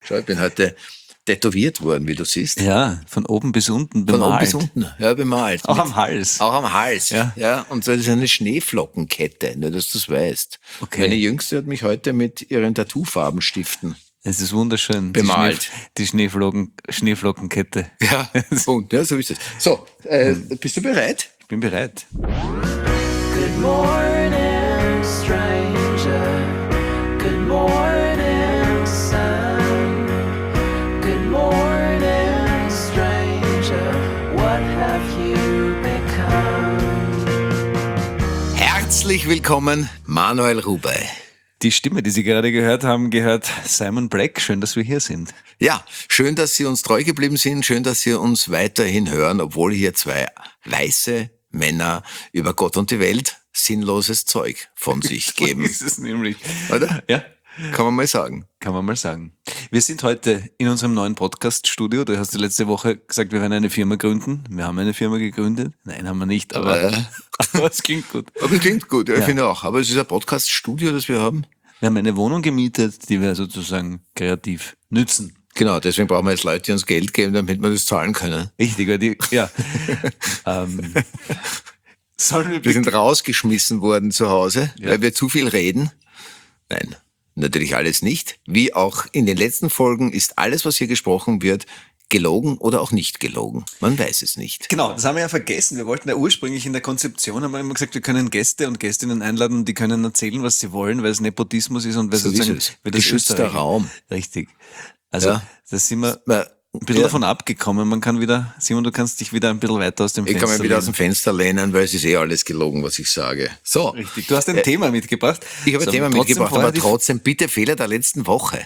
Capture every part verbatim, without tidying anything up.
Schau, ich bin heute tätowiert worden, wie du siehst. Ja, von oben bis unten bemalt. Von oben bis unten, ja, bemalt. Auch Mit, am Hals. Auch am Hals, ja. ja. Und so ist eine Schneeflockenkette, nur dass du es weißt. Okay. Meine Jüngste hat mich heute mit ihren Tattoo-Farbenstiften Es ist wunderschön. bemalt. Die, Schnee, die Schneeflocken, Schneeflockenkette. Ja, und, ja, so ist es. So, äh, bist du bereit? Ich bin bereit. Good morning, stranger. Good morning, sun. Good morning, stranger. What have you become? Herzlich willkommen, Manuel Rubey. Die Stimme, die Sie gerade gehört haben, gehört Simon Black. Schön, dass wir hier sind. Ja, schön, dass Sie uns treu geblieben sind. Schön, dass Sie uns weiterhin hören, obwohl hier zwei weiße Männer über Gott und die Welt sinnloses Zeug von sich geben. So ist es nämlich. Oder? Ja, Kann man mal sagen. kann man mal sagen. Wir sind heute in unserem neuen Podcast-Studio. Du hast letzte Woche gesagt, wir werden eine Firma gründen. Wir haben eine Firma gegründet. Nein, haben wir nicht, aber, Aber, äh, aber es klingt gut. aber es klingt gut, ja, ich Ja. finde auch. Aber es ist ein Podcast-Studio, das wir haben. Wir haben eine Wohnung gemietet, die wir sozusagen kreativ nützen. Genau, deswegen brauchen wir jetzt Leute, die uns Geld geben, damit wir das zahlen können. Richtig, weil die, ja. ähm, sollen wir Wir sind rausgeschmissen worden zu Hause, Ja. weil wir zu viel reden. Nein, natürlich alles nicht. Wie auch in den letzten Folgen ist alles, was hier gesprochen wird, gelogen oder auch nicht gelogen. Man weiß es nicht. Genau, das haben wir ja vergessen. Wir wollten ja ursprünglich in der Konzeption, haben wir immer gesagt, wir können Gäste und Gästinnen einladen, die können erzählen, was sie wollen, weil es Nepotismus ist und weil So ist sozusagen es. weil das Geschützter Österreich- Raum. Richtig. Also, Ja. da sind wir Na, ein bisschen ja. davon abgekommen. Man kann wieder, Simon, du kannst dich wieder ein bisschen weiter aus dem Ich Fenster kann mich wieder aus dem lehnen. Fenster lehnen, weil es ist eh alles gelogen, was ich sage. So, Richtig. Du hast ein Thema mitgebracht. ich habe ein So, Thema trotzdem mitgebracht, vorher aber die- trotzdem bitte Fehler der letzten Woche.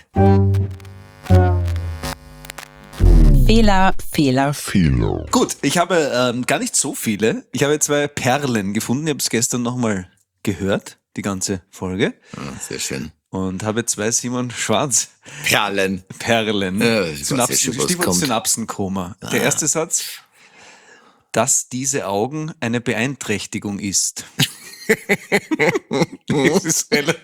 Fehler, Fehler, Fehler. Gut, ich habe ähm, gar nicht so viele. Ich habe zwei Perlen gefunden. Ich habe es gestern nochmal gehört, die ganze Folge. Ah, sehr schön. Und habe zwei Simon Schwarz Perlen. Perlen. Ja, ich weiß ja Synapsen, schon, was Stichwort kommt. Synapsenkoma. Der erste Satz, dass diese Augen eine Beeinträchtigung ist. Das ist relativ-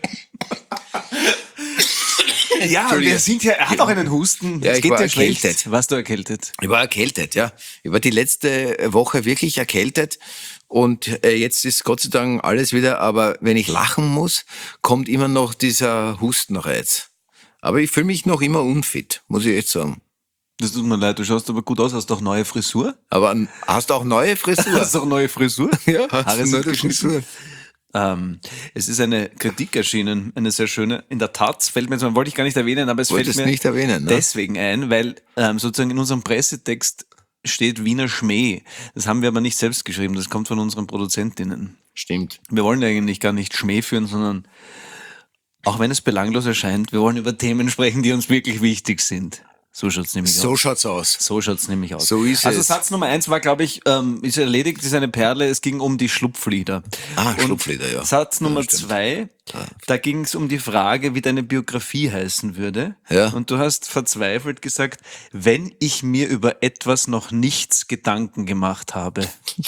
ja, wir sind ja, er hat auch einen Husten. Ja, Es ich geht war ja schlecht. erkältet. Warst du erkältet? Ich war erkältet, ja. Ich war die letzte Woche wirklich erkältet und äh, jetzt ist Gott sei Dank alles wieder, aber wenn ich lachen muss, kommt immer noch dieser Hustenreiz. Aber ich fühle mich noch immer unfit, muss ich echt sagen. Das tut mir leid, du schaust aber gut aus, hast auch neue Frisur. Aber n- hast du auch neue Frisur? Hast auch neue Frisur? Ja, hast Haare du sind neue geschnitten. Frisur? Ähm, es ist eine Kritik erschienen, eine sehr schöne. In der Taz fällt mir jetzt, mal, wollte ich gar nicht erwähnen, aber es Wolltest fällt mir nicht erwähnen, ne? deswegen ein, weil ähm, sozusagen in unserem Pressetext steht Wiener Schmäh. Das haben wir aber nicht selbst geschrieben, das kommt von unseren Produzentinnen. Stimmt. Wir wollen eigentlich gar nicht Schmäh führen, sondern auch wenn es belanglos erscheint, wir wollen über Themen sprechen, die uns wirklich wichtig sind. So schaut's nämlich So aus. schaut's aus. So schaut's nämlich aus. So ist also es. Satz Nummer eins war, glaube ich, ähm, ist erledigt, ist eine Perle, es ging um die Schlupflieder. Ah, Und Schlupflieder, ja. Satz Nummer Ja, stimmt. zwei, da ging es um die Frage, wie deine Biografie heißen würde. Ja. Und du hast verzweifelt gesagt, wenn ich mir über etwas noch nichts Gedanken gemacht habe.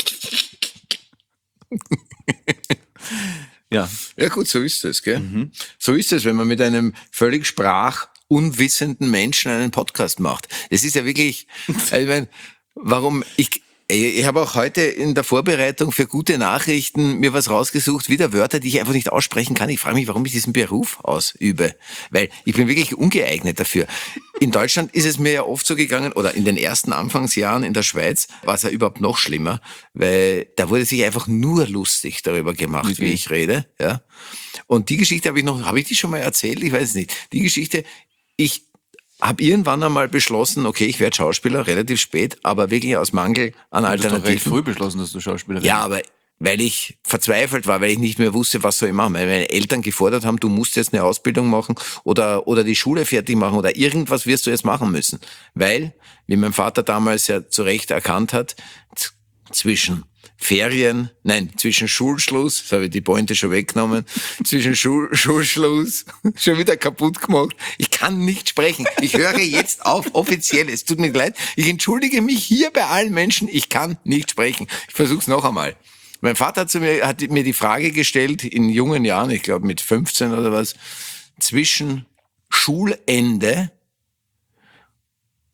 Ja, Ja gut, so ist es, gell? Mhm. So ist es, wenn man mit einem völlig sprachunwissenden Menschen einen Podcast macht. Es ist ja wirklich, also ich meine, warum, ich, ich habe auch heute in der Vorbereitung für gute Nachrichten mir was rausgesucht, wieder Wörter, die ich einfach nicht aussprechen kann. Ich frage mich, warum ich diesen Beruf ausübe, weil ich bin wirklich ungeeignet dafür. In Deutschland ist es mir ja oft so gegangen, oder in den ersten Anfangsjahren in der Schweiz war es ja überhaupt noch schlimmer, weil da wurde sich einfach nur lustig darüber gemacht, wie ich rede, ja. Und die Geschichte habe ich noch, habe ich die schon mal erzählt? Ich weiß es nicht. Die Geschichte, ich habe irgendwann einmal beschlossen, okay, ich werde Schauspieler, relativ spät, aber wirklich aus Mangel an du hast doch recht Alternativen. früh beschlossen, dass du Schauspieler Ja, wirst. aber weil ich verzweifelt war, weil ich nicht mehr wusste, was soll ich machen. Weil meine Eltern gefordert haben, du musst jetzt eine Ausbildung machen oder, oder die Schule fertig machen oder irgendwas wirst du jetzt machen müssen. Weil, wie mein Vater damals ja zu Recht erkannt hat, z- zwischen Ferien, nein, zwischen Schulschluss, das habe ich die Pointe schon weggenommen, zwischen Schul, Schulschluss, schon wieder kaputt gemacht. Ich kann nicht sprechen. Ich höre jetzt auf, offiziell. Es tut mir leid. Ich entschuldige mich hier bei allen Menschen. Ich kann nicht sprechen. Ich versuche es noch einmal. Mein Vater hat, zu mir, hat mir die Frage gestellt, in jungen Jahren, ich glaube mit fünfzehn oder was, zwischen Schulende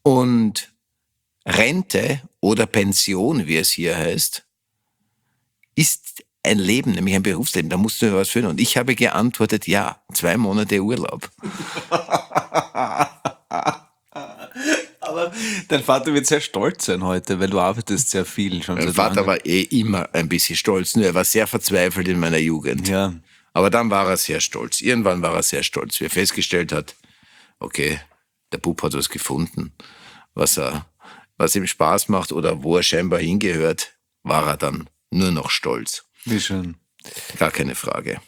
Und Rente oder Pension, wie es hier heißt, ist ein Leben, nämlich ein Berufsleben. Da musst du was führen. Und ich habe geantwortet, ja, zwei Monate Urlaub. Aber dein Vater wird sehr stolz sein heute, weil du arbeitest sehr viel schon Mein seit Vater langem. war eh immer ein bisschen stolz, nur er war sehr verzweifelt in meiner Jugend. Ja. Aber dann war er sehr stolz. Irgendwann war er sehr stolz, wie er festgestellt hat, okay, der Bub hat was gefunden, was er, was ihm Spaß macht oder wo er scheinbar hingehört, war er dann nur noch stolz. Wie schön. Gar keine Frage.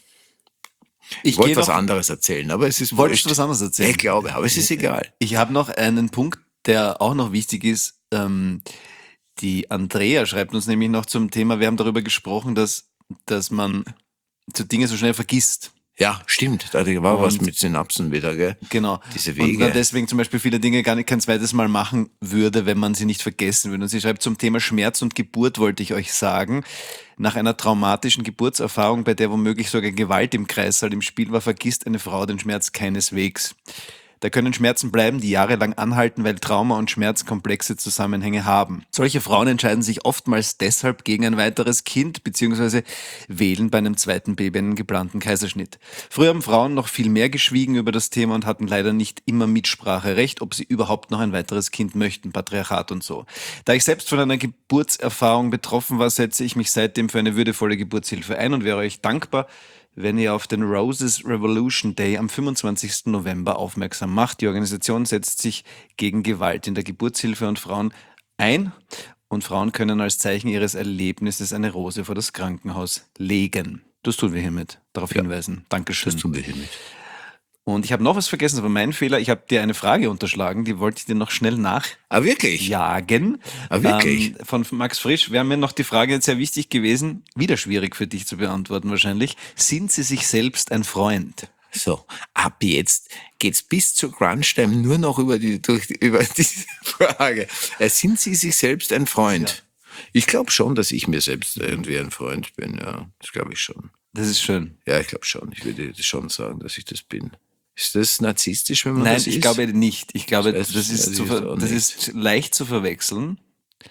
Ich Ich wollte geh was noch- anderes erzählen, aber es ist Wolltest wurscht. du was anderes erzählen? Ich glaube, aber es ist egal. Ich habe noch einen Punkt, der auch noch wichtig ist. Ähm, die Andrea schreibt uns nämlich noch zum Thema, wir haben darüber gesprochen, dass, dass man so Dinge so schnell vergisst. Ja, stimmt. Da war was Und- mit Synapsen wieder, gell? Genau. Diese Und Wege. man deswegen zum Beispiel viele Dinge gar nicht kein zweites Mal machen würde, wenn man sie nicht vergessen würde. Und sie schreibt zum Thema Schmerz und Geburt, wollte ich euch sagen. Nach einer traumatischen Geburtserfahrung, bei der womöglich sogar Gewalt im Kreissaal im Spiel war, vergisst eine Frau den Schmerz keineswegs. Da können Schmerzen bleiben, die jahrelang anhalten, weil Trauma und Schmerz komplexe Zusammenhänge haben. Solche Frauen entscheiden sich oftmals deshalb gegen ein weiteres Kind bzw. wählen bei einem zweiten Baby einen geplanten Kaiserschnitt. Früher haben Frauen noch viel mehr geschwiegen über das Thema und hatten leider nicht immer Mitspracherecht, ob sie überhaupt noch ein weiteres Kind möchten, Patriarchat und so. Da ich selbst von einer Geburtserfahrung betroffen war, setze ich mich seitdem für eine würdevolle Geburtshilfe ein und wäre euch dankbar, wenn ihr auf den Roses Revolution Day am fünfundzwanzigsten November aufmerksam macht. Die Organisation setzt sich gegen Gewalt in der Geburtshilfe und Frauen ein und Frauen können als Zeichen ihres Erlebnisses eine Rose vor das Krankenhaus legen. Das tun wir hiermit. Darauf hinweisen. Dankeschön. Das tun wir hiermit. Und ich habe noch was vergessen, das war mein Fehler. Ich habe dir eine Frage unterschlagen, die wollte ich dir noch schnell nachjagen. Ah, wirklich? Ah, wirklich? Ähm, von Max Frisch wäre mir noch die Frage jetzt sehr wichtig gewesen, wieder schwierig für dich zu beantworten wahrscheinlich. Sind Sie sich selbst ein Freund? So, ab jetzt geht's bis zur Crunch-Time nur noch über die, durch, über diese Frage. Äh, Sind Sie sich selbst ein Freund? Ich glaube schon, dass ich mir selbst irgendwie ein Freund bin, ja. Das glaube ich schon. Das ist schön. Ja, ich glaube schon. Ich würde schon sagen, dass ich das bin. Ist das narzisstisch, wenn man Nein, das ist? ich glaube nicht. Ich glaube, Das das, weiß- ist, weiß zu ich ver jetzt auch das nicht. ist leicht zu verwechseln,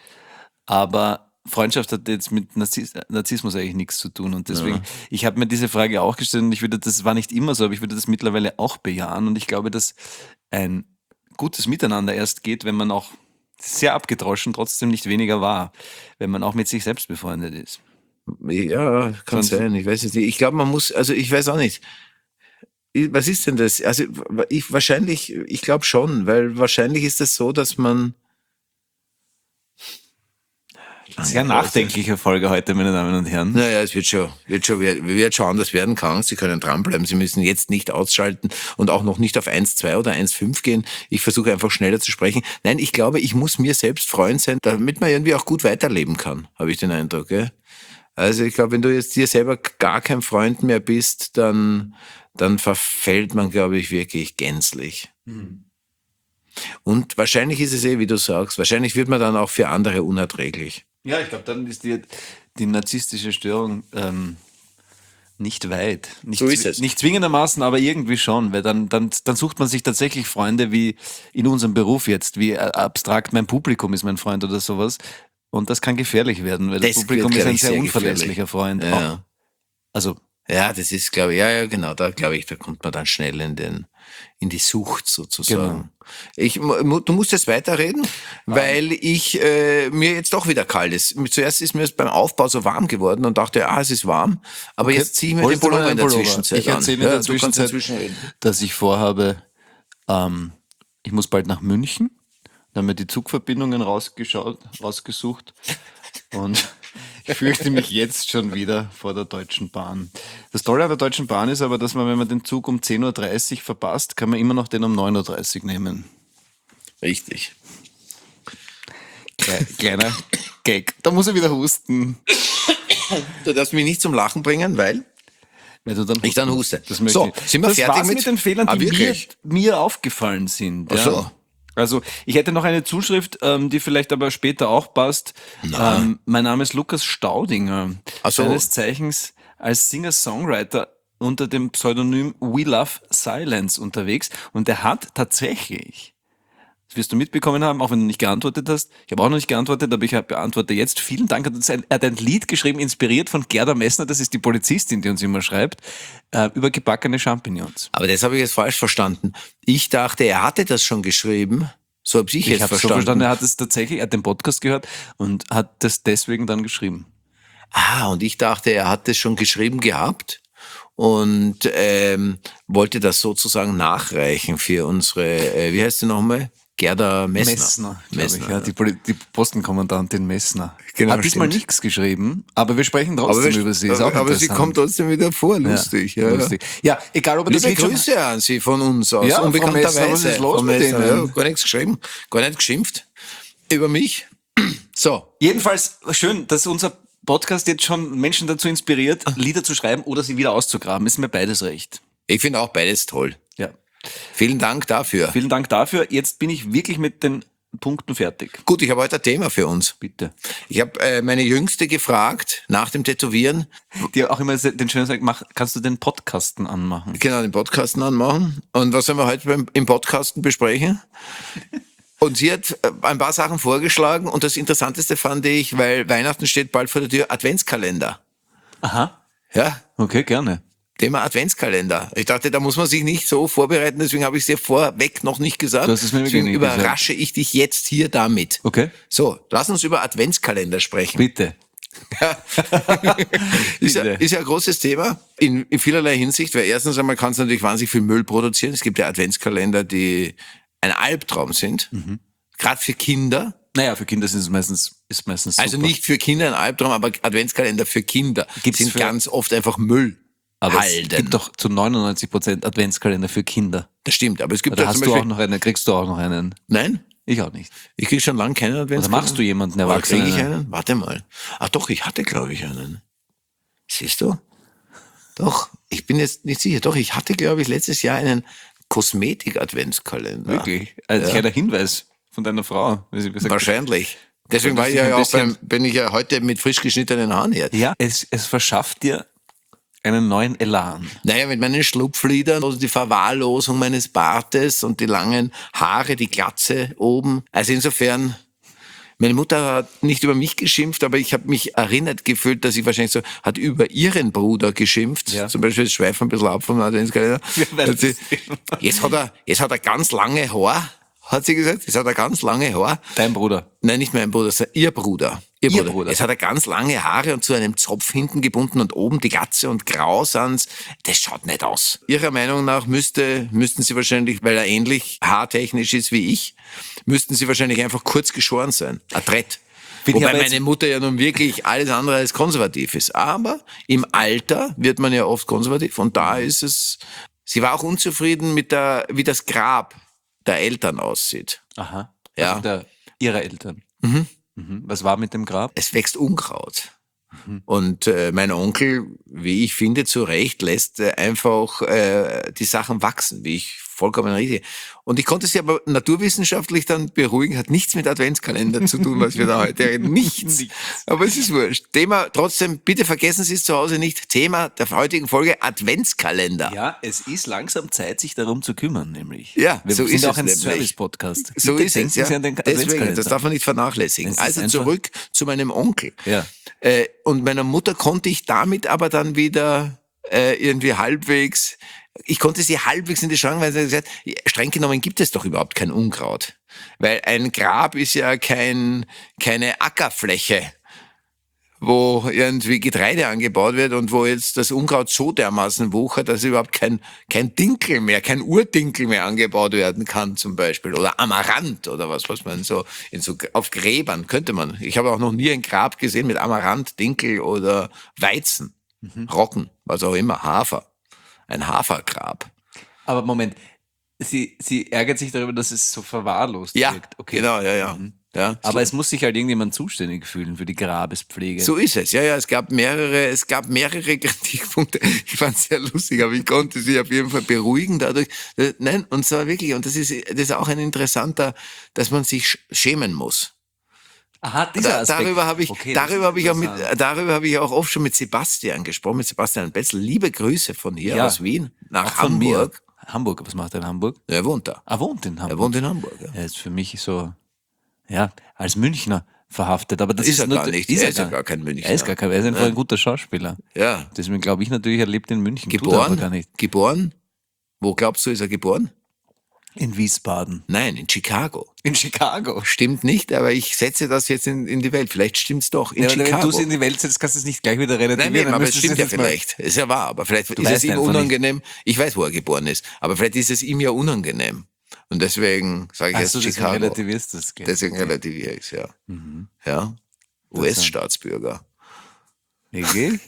aber Freundschaft hat jetzt mit Narzis Narzissmus eigentlich nichts zu tun und deswegen, ich habe mir diese Frage auch gestellt und ich würde, das war nicht immer so, aber ich würde das mittlerweile auch bejahen und ich glaube, dass ein gutes Miteinander erst geht, wenn man auch sehr abgedroschen trotzdem nicht weniger war, wenn man auch mit sich selbst befreundet ist. Ja, kann Sonst- sein. Ich weiß es nicht. Ich glaube, man muss, also ich weiß auch nicht. Ich- Was ist denn das? Also ich wahrscheinlich, ich glaube schon, weil wahrscheinlich ist es so, dass man Sehr nachdenkliche Folge heute, meine Damen und Herren. Naja, es wird schon, wird schon, wird schon anders werden kann. Sie können dranbleiben. Sie müssen jetzt nicht ausschalten und auch noch nicht auf eins Komma zwei oder eins Komma fünf gehen. Ich versuche einfach schneller zu sprechen. Nein, ich glaube, ich muss mir selbst Freund sein, damit man irgendwie auch gut weiterleben kann, habe ich den Eindruck. Gell? Also ich glaube, wenn du jetzt dir selber gar kein Freund mehr bist, dann, dann verfällt man, glaube ich, wirklich gänzlich. Und wahrscheinlich ist es eh, wie du sagst, wahrscheinlich wird man dann auch für andere unerträglich. Ja, ich glaube, dann ist die, die narzisstische Störung ähm, nicht weit. Nicht, So ist zwi- es. Nicht zwingendermaßen, aber irgendwie schon, weil dann, dann, dann sucht man sich tatsächlich Freunde wie in unserem Beruf jetzt, wie äh, abstrakt mein Publikum ist mein Freund oder sowas. Und das kann gefährlich werden, weil das, Das Publikum wird, ist glaub ein ich, sehr, sehr unverlässlicher Freund. Ja. Auch, also, Ja, das ist, glaube ich, ja, ja, genau, da glaube ich, da kommt man dann schnell in den, in die Sucht sozusagen. Genau. Ich, mu- mu- du musst jetzt weiterreden, weil ich äh, mir jetzt doch wieder kalt ist. Zuerst ist mir es beim Aufbau so warm geworden und dachte, ah, es ist warm, aber jetzt ziehe ich mir den holst du mal Pullover in einen der Pullover? Zwischenzeit Ich erzähle an. in der du kannst Zwischenzeit, dazwischen reden. dass ich vorhabe, ähm, ich muss bald nach München, da haben wir die Zugverbindungen rausgeschaut, rausgesucht und ich fürchte mich jetzt schon wieder vor der Deutschen Bahn. Das Tolle an der Deutschen Bahn ist aber, dass man, wenn man den Zug um zehn Uhr dreißig verpasst, kann man immer noch den um neun Uhr dreißig nehmen. Richtig. Kle- Kleiner Gag. Da muss er wieder husten. Du darfst mich nicht zum Lachen bringen, weil Weil du dann ich dann huste. Das möchte So, ich. sind wir das fertig war's mit- mit den Fehlern, Ah, die mir, wirklich? mir aufgefallen sind. Ach Ja. so. Also ich hätte noch eine Zuschrift, ähm, die vielleicht aber später auch passt. Ähm, mein Name ist Lukas Staudinger, Ach so. seines Zeichens als Singer-Songwriter unter dem Pseudonym We Love Silence unterwegs und er hat tatsächlich Das wirst du mitbekommen haben, auch wenn du nicht geantwortet hast. Ich habe auch noch nicht geantwortet, aber ich habe beantwortet jetzt. Vielen Dank. Er hat ein, er hat ein Lied geschrieben, inspiriert von Gerda Messner, das ist die Polizistin, die uns immer schreibt, äh, über gebackene Champignons. Aber das habe ich jetzt falsch verstanden. Ich dachte, er hatte das schon geschrieben. So habe ich, Ich jetzt habe so verstanden. verstanden, er hat es tatsächlich, er hat den Podcast gehört und hat das deswegen dann geschrieben. Ah, und ich dachte, er hat das schon geschrieben gehabt und ähm, wollte das sozusagen nachreichen für unsere, äh, wie heißt sie nochmal? Gerda Messner. Messner, glaube Messner, ich, ja, die, Poli- die Postenkommandantin Messner. Genau, hat diesmal stimmt. nichts geschrieben, aber wir sprechen trotzdem aber, wir- über sie. Ist auch aber, aber sie interessant. kommt trotzdem wieder vor, lustig. Ja, Ja, ja. lustig. Ja, egal ob er das Liebe Lied schon... Grüße an Sie von uns aus, Ja, Frau unbekannterweise. Messner, was ist los Frau mit Messner, Ihnen? ja, gar nichts geschrieben, gar nicht geschimpft über mich. So, Jedenfalls schön, dass unser Podcast jetzt schon Menschen dazu inspiriert, Lieder zu schreiben oder sie wieder auszugraben. Ist mir beides recht. ich finde auch beides toll. Ja. Vielen Dank dafür. Vielen Dank dafür. Jetzt bin ich wirklich mit den Punkten fertig. Gut, ich habe heute ein Thema für uns. Bitte. Ich habe äh, meine Jüngste gefragt, nach dem Tätowieren, Die auch immer den schönen sagt, mach, kannst du den Podcasten anmachen? genau, den Podcasten anmachen. Und was sollen wir heute beim, im Podcasten besprechen? Und sie hat äh, ein paar Sachen vorgeschlagen und das Interessanteste fand ich, weil Weihnachten steht bald vor der Tür, Adventskalender. Aha. Ja, Okay, gerne. Thema Adventskalender. Ich dachte, da muss man sich nicht so vorbereiten, deswegen habe ich es dir vorweg noch nicht gesagt. Du hast es mir Deswegen wirklich nicht überrasche ich dich jetzt hier damit. Okay. So, lass uns über Adventskalender sprechen. Bitte. Ja. ist, ja, Bitte. ist ja ein großes Thema in, in vielerlei Hinsicht, weil erstens einmal kann es natürlich wahnsinnig viel Müll produzieren. Es gibt ja Adventskalender, die ein Albtraum sind, Mhm. gerade für Kinder. Naja, für Kinder sind es meistens, ist meistens super. Also nicht für Kinder ein Albtraum, aber Adventskalender für Kinder Gibt's sind für- ganz oft einfach Müll. aber Halden. es gibt doch zu neunundneunzig Prozent Adventskalender für Kinder. Das stimmt, aber es gibt Oder ja hast zum du Beispiel... auch noch einen, kriegst du auch noch einen? Nein? Ich auch nicht. Ich kriege schon lange keinen Oder Adventskalender. machst du jemanden Oder kriege Erwachsenen? ich einen? Warte mal. Ach doch, ich hatte, glaube ich, einen. Siehst du? Doch, ich bin jetzt nicht sicher. Doch, ich hatte, glaube ich, letztes Jahr einen Kosmetik-Adventskalender. Wirklich? Also Ja. kleiner Hinweis von deiner Frau. Wie sie gesagt hat. Wahrscheinlich. Deswegen Das war ich ist ja ein auch bisschen- beim, bin ich ja heute mit frisch geschnittenen Haaren her. Ja, es, es verschafft dir einen neuen Elan. Naja, mit meinen Schlupflidern, also die Verwahrlosung meines Bartes und die langen Haare, die Glatze oben. Also insofern, meine Mutter hat nicht über mich geschimpft, aber ich habe mich erinnert gefühlt, dass sie wahrscheinlich so hat über ihren Bruder geschimpft. Ja. Zum Beispiel, das schweift ein bisschen ab vom Adventskalender. weil Hat sie- das- Jetzt hat er, jetzt hat er ganz lange Haar, hat sie gesagt. Jetzt hat er ganz lange Haar. Dein Bruder. Nein, nicht mein Bruder, sondern ihr Bruder. Ihr, Ihr Bruder. Bruder. Jetzt hat er ganz lange Haare und zu einem Zopf hinten gebunden und oben die Glatze und grau sind's. Das schaut nicht aus. Ihrer Meinung nach müsste, müssten sie wahrscheinlich, weil er ähnlich haartechnisch ist wie ich, müssten sie wahrscheinlich einfach kurz geschoren sein. Ein Drett. Bin ich Wobei aber jetzt- meine Mutter ja nun wirklich alles andere als konservativ ist. Aber im Alter wird man ja oft konservativ und da ist es, sie war auch unzufrieden mit der, wie das Grab der Eltern aussieht. Aha. Ja. Also der, ihrer Eltern. Mhm. Was war mit dem Grab? Es wächst Unkraut. Mhm. Und äh, mein Onkel, wie ich finde, zu Recht lässt äh, einfach äh, die Sachen wachsen, wie ich vollkommen richtig. Und ich konnte sie aber naturwissenschaftlich dann beruhigen, hat nichts mit Adventskalender zu tun, was wir da heute reden. Nichts. Nichts. Aber es ist wurscht. Thema, trotzdem, bitte vergessen Sie es zu Hause nicht. Thema der heutigen Folge Adventskalender. Ja, es ist langsam Zeit, sich darum zu kümmern, nämlich. Ja, Wir so sind ist auch es ein nämlich. Service-Podcast. So Bitte ist denken es, ja. Sie an den Deswegen, Adventskalender. das darf man nicht vernachlässigen. Es ist Also einfach- zurück zu meinem Onkel. Ja. Äh, und meiner Mutter konnte ich damit aber dann wieder äh, irgendwie halbwegs, ich konnte sie halbwegs in die Schrank, weil sie gesagt hat, streng genommen gibt es doch überhaupt kein Unkraut. Weil ein Grab ist ja kein, keine Ackerfläche, wo irgendwie Getreide angebaut wird und wo jetzt das Unkraut so dermaßen wuchert, dass überhaupt kein, kein Dinkel mehr, kein Urdinkel mehr angebaut werden kann zum Beispiel. Oder Amaranth oder was, was man so, in so auf Gräbern könnte man. Ich habe auch noch nie ein Grab gesehen mit Amaranth, Dinkel oder Weizen, Roggen, was auch immer, Hafer. Ein Hafergrab. Aber Moment, sie, sie ärgert sich darüber, dass es so verwahrlost Ja, wirkt. Okay. genau, ja, ja. ja Aber es muss sich halt irgendjemand zuständig fühlen für die Grabespflege. So ist es, ja, ja, es gab mehrere, es gab mehrere Kritikpunkte. Ich fand es sehr lustig, aber ich konnte sie auf jeden Fall beruhigen dadurch. Äh, Nein, und zwar wirklich, und das ist, das ist auch ein interessanter, dass man sich sch- schämen muss. Aha, dieser Da, Aspekt. darüber habe ich, Okay, das darüber ist habe ich auch mit, interessant. darüber habe ich auch oft schon mit Sebastian gesprochen, mit Sebastian Betzel. Liebe Grüße von hier Ja, aus Wien nach auch von mir. Hamburg. Hamburg. Was macht er in Hamburg? Er wohnt da. Er wohnt in Hamburg. Er wohnt in Hamburg, ja. Er ist für mich so, ja, als Münchner verhaftet. Aber das Ist ist, er nur, gar nicht. Ist Er er ist ja gar kein Münchner. Er ist gar kein, er ist einfach ein guter Schauspieler. Ja. Deswegen glaube ich natürlich, er lebt in München. Tut er aber gar Geboren? nicht. Geboren? Wo glaubst du, ist er geboren? In Wiesbaden. Nein, in Chicago. In Chicago. Stimmt nicht, aber ich setze das jetzt in, in die Welt. Vielleicht stimmt's doch. In Ja, aber wenn Chicago. du es in die Welt setzt, kannst du es nicht gleich wieder Nein, relativieren. nein, Dann aber es müsstest du stimmt ja jetzt mal- vielleicht. Ist ja wahr, aber vielleicht ist es weißt ihm einfach unangenehm. Ich weiß, wo er geboren ist, aber vielleicht ist es ihm ja unangenehm. Und deswegen sage ich Ach jetzt so, deswegen Chicago. relativierst du es gleich. Deswegen Okay. relativiere ich es, ja. Mhm. Ja. U S-Staatsbürger. Wirklich?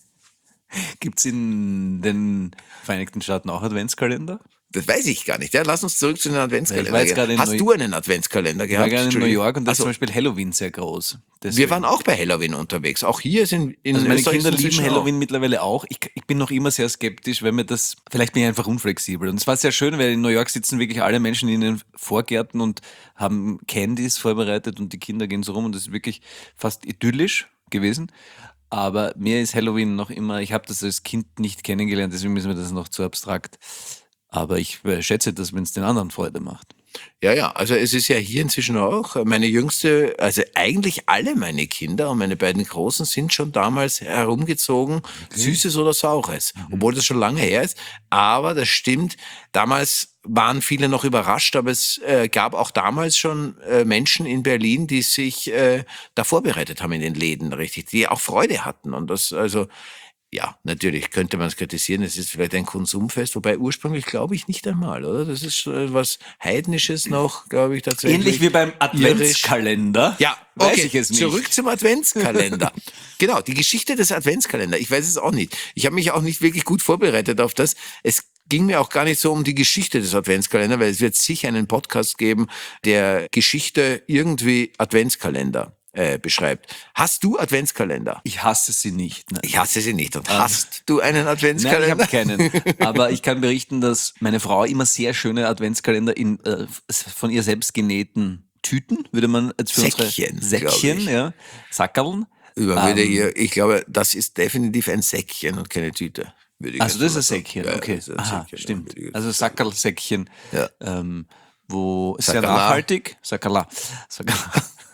Gibt es in den Vereinigten Staaten auch Adventskalender? Das weiß ich gar nicht. Ja, lass uns zurück zu den Adventskalender Ich war jetzt gehen. gerade in Hast Neu- du einen Adventskalender Ich war gehabt? gerne in New Entschuldigung. York und da ist Also, zum Beispiel Halloween sehr groß. wir Deswegen. waren auch bei Halloween unterwegs. Auch hier sind in Also meine Österreich Kinder sind lieben sie schon Halloween mittlerweile auch. Ich, ich bin noch immer sehr skeptisch, weil mir das, vielleicht bin ich einfach unflexibel. Und es war sehr schön, weil in New York sitzen wirklich alle Menschen in den Vorgärten und haben Candies vorbereitet und die Kinder gehen so rum und das ist wirklich fast idyllisch gewesen. Aber mir ist Halloween noch immer, ich habe das als Kind nicht kennengelernt, deswegen ist mir das noch zu abstrakt. Aber ich äh, schätze das, wenn es den anderen Freude macht. Ja, ja, also es ist ja hier inzwischen auch, meine jüngste, also eigentlich alle meine Kinder und meine beiden Großen sind schon damals herumgezogen, Süßes oder Saures, obwohl das schon lange her ist. Aber das stimmt, damals waren viele noch überrascht, aber es äh, gab auch damals schon äh, Menschen in Berlin, die sich äh, da vorbereitet haben in den Läden, richtig, die auch Freude hatten. Und das, also, ja, natürlich könnte man es kritisieren, es ist vielleicht ein Konsumfest, wobei ursprünglich glaube ich nicht einmal, oder? Das ist äh, was Heidnisches noch, glaube ich, tatsächlich. Ähnlich wie beim Irisch. Adventskalender. Ja, weiß okay, ich es nicht. zurück zum Adventskalender. Genau, die Geschichte des Adventskalenders. Ich weiß es auch nicht. Ich habe mich auch nicht wirklich gut vorbereitet auf das. Es ging mir auch gar nicht so um die Geschichte des Adventskalenders, weil es wird sicher einen Podcast geben, der Geschichte irgendwie Adventskalender äh, beschreibt. Hast du Adventskalender? Ich hasse sie nicht. Nein. Ich hasse sie nicht. Und hast du einen Nein, ich Adventskalender? habe keinen. Aber ich kann berichten, dass meine Frau immer sehr schöne Adventskalender in äh, von ihr selbst genähten Tüten, würde man jetzt für Säckchen, unsere glaub Säckchen, ich. ja, Sackerln. Über würde Ähm, hier, ich glaube, das ist definitiv ein Säckchen und keine Tüte. Würde ich Also jetzt das ist ein mal sagen. Säckchen, Ja, okay. das ist ein Aha, Säckchen, stimmt. würde ich jetzt Also sagen. Sackerlsäckchen, Ja. ähm, wo ist sehr Sackerla. nachhaltig. Sackerla. Sackerla.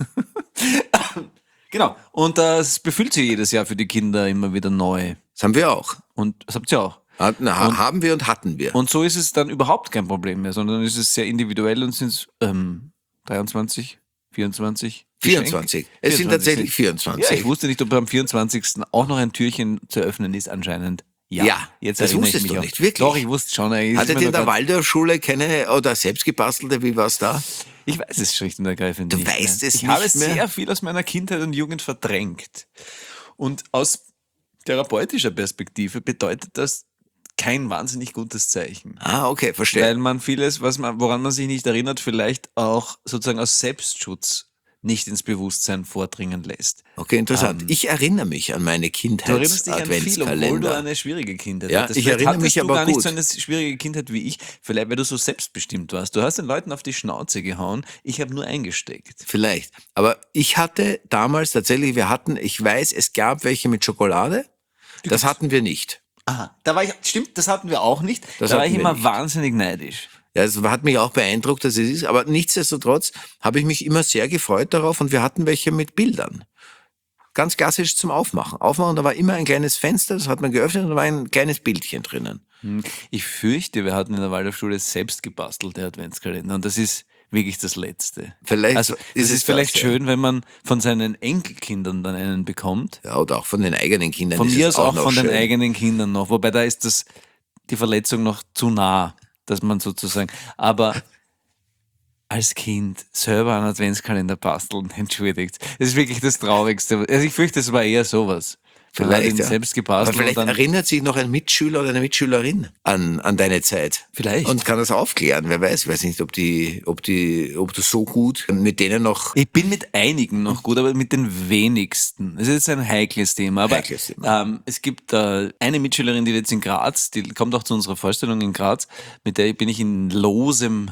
Genau. Und das befüllt sie jedes Jahr für die Kinder immer wieder neu. Das haben wir auch. Und das habt ihr auch. Ha- Na, ha- haben wir und hatten wir. Und so ist es dann überhaupt kein Problem mehr, sondern ist es sehr individuell und sind es ähm, dreiundzwanzig, vierundzwanzig? vierundzwanzig. Es sind tatsächlich vierundzwanzig. Ja, ich wusste nicht, ob am vierundzwanzigsten auch noch ein Türchen zu öffnen ist, anscheinend. Ja, Ja, jetzt das erinnere ich wusstest mich du auch. nicht, wirklich? Doch, ich wusste schon. eigentlich ist Hattet mir ihr in nur der grad- Waldorfschule keine oder selbst gebastelte, wie war's da? Ich weiß es schlicht und ergreifend Du nicht. weißt mehr. es ich nicht habe mehr? sehr viel aus meiner Kindheit und Jugend verdrängt. Und aus therapeutischer Perspektive bedeutet das kein wahnsinnig gutes Zeichen. Ah, okay, verstehe. Weil man vieles, was man, woran man sich nicht erinnert, vielleicht auch sozusagen aus Selbstschutz nicht ins Bewusstsein vordringen lässt. Okay, interessant. ich erinnere mich an meine Du erinnerst dich an viel, obwohl du Kindheits-Adventskalender. eine schwierige Kindheit Ja, hattest. ich Vielleicht erinnere hattest mich du aber gar nicht gut. so eine schwierige Kindheit wie ich, vielleicht weil du so selbstbestimmt warst. Du hast den Leuten auf die Schnauze gehauen, ich habe nur eingesteckt. Vielleicht. Aber ich hatte damals tatsächlich, wir hatten, ich weiß, es gab welche mit Schokolade. Das hatten wir nicht. Aha, da war ich, stimmt, das hatten wir auch nicht. Das da war hatten ich wir immer nicht. wahnsinnig neidisch. Ja, es hat mich auch beeindruckt, dass es ist. Aber nichtsdestotrotz habe ich mich immer sehr gefreut darauf und wir hatten welche mit Bildern. Ganz klassisch zum Aufmachen. Aufmachen, da war immer ein kleines Fenster, das hat man geöffnet und da war ein kleines Bildchen drinnen. Hm, Ich fürchte, wir hatten in der Waldorfschule selbst gebastelte Adventskalender und das ist wirklich das Letzte. Vielleicht Also, ist es es ist vielleicht das, ja. schön, wenn man von seinen Enkelkindern dann einen bekommt. Ja, oder auch von den eigenen Kindern. Von ist mir es aus auch noch von schön. den eigenen Kindern noch, wobei da ist das, die Verletzung noch zu nah, dass man sozusagen, aber als Kind selber einen Adventskalender basteln, entschuldigt. Das ist wirklich das Traurigste. Also ich fürchte, es war eher sowas. Vielleicht, Den ja. selbst Aber gebastelt vielleicht und dann, erinnert sich noch ein Mitschüler oder eine Mitschülerin an, an deine Zeit. Vielleicht. Und kann das aufklären. Wer weiß, ich weiß nicht, ob die, ob die, ob du so gut mit denen noch. ich bin mit einigen noch gut, aber mit den wenigsten. Das ist jetzt ein heikles Thema. Aber Heikles Thema. Ähm, es gibt äh, eine Mitschülerin, die jetzt in Graz, die kommt auch zu unserer Vorstellung in Graz, mit der bin ich in losem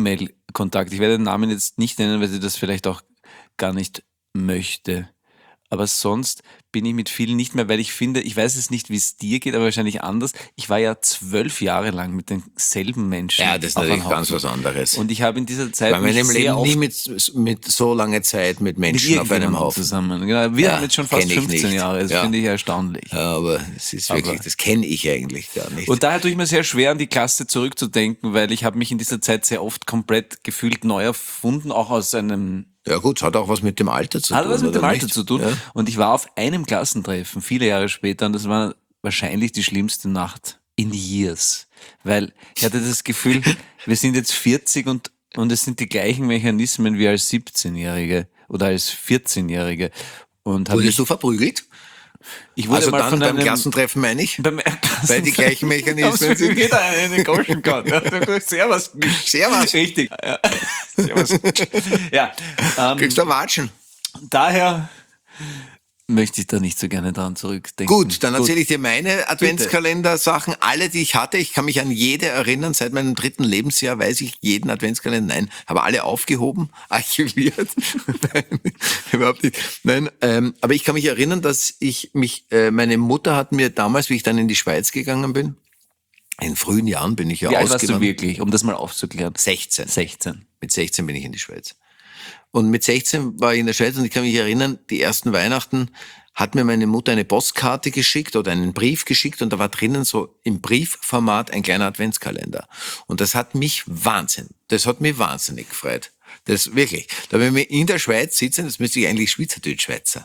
E-Mail-Kontakt. Ich werde den Namen jetzt nicht nennen, weil sie das vielleicht auch gar nicht möchte. aber sonst bin ich mit vielen nicht mehr, weil ich finde, ich weiß es nicht, wie es dir geht, aber wahrscheinlich anders. Ich war ja zwölf Jahre lang mit denselben Menschen. Ja, das ist auf einem natürlich ganz Haufen. was anderes. Und ich habe in dieser Zeit Weil man mich im sehr Leben oft nie mit, mit so lange Zeit mit mit Menschen auf einem irgendjemandem Haufen. zusammen. Genau. Wir Ja, haben jetzt schon fast kenn ich fünfzehn nicht. Jahre, das Ja. finde ich erstaunlich. Ja, aber es ist wirklich, Aber- das kenne ich eigentlich gar nicht. Und daher tue ich mir sehr schwer, an die Klasse zurückzudenken, weil ich habe mich in dieser Zeit sehr oft komplett gefühlt neu erfunden, auch aus einem ja gut, es hat auch was mit dem Alter zu Hat tun. was mit dem oder Alter nicht? zu tun. Ja. Und ich war auf einem Klassentreffen, viele Jahre später, und das war wahrscheinlich die schlimmste Nacht in years. Weil ich hatte das Gefühl, wir sind jetzt vierzig und, und es sind die gleichen Mechanismen wie als siebzehnjährige oder als vierzehnjährige. Und hab Wurdest ich, du verprügelt? ich wurde Also mal dann von beim einem, Klassentreffen meine ich? beim Weil die gleichen Mechanismen sind. Jeder einen Goschen kann. Ja, Servus. Servus. Richtig. Ja. Servus. Ja. Ähm, Kriegst du Watschen? daher möchte ich da nicht so gerne dran zurückdenken. Gut, dann erzähle ich dir meine Adventskalender-Sachen, alle, die ich hatte. Ich kann mich an jede erinnern. Seit meinem dritten Lebensjahr weiß ich jeden Adventskalender. Nein, habe alle aufgehoben, archiviert. Nein, überhaupt nicht. Nein, ähm, aber ich kann mich erinnern, dass ich mich, äh, meine Mutter hat mir damals, wie ich dann in die Schweiz gegangen bin, in frühen Jahren bin ich ja Wie alt warst du ausgewandert. wirklich, um das mal aufzuklären? sechzehn. sechzehn. Mit sechzehn bin ich in die Schweiz. Und mit sechzehn war ich in der Schweiz und ich kann mich erinnern, die ersten Weihnachten hat mir meine Mutter eine Postkarte geschickt oder einen Brief geschickt und da war drinnen so im Briefformat ein kleiner Adventskalender. Und das hat mich Wahnsinn, das hat mich wahnsinnig gefreut. Das wirklich. Da wenn wir in der Schweiz sitzen, das müsste ich eigentlich Schweizerdeutsch-Schweizer.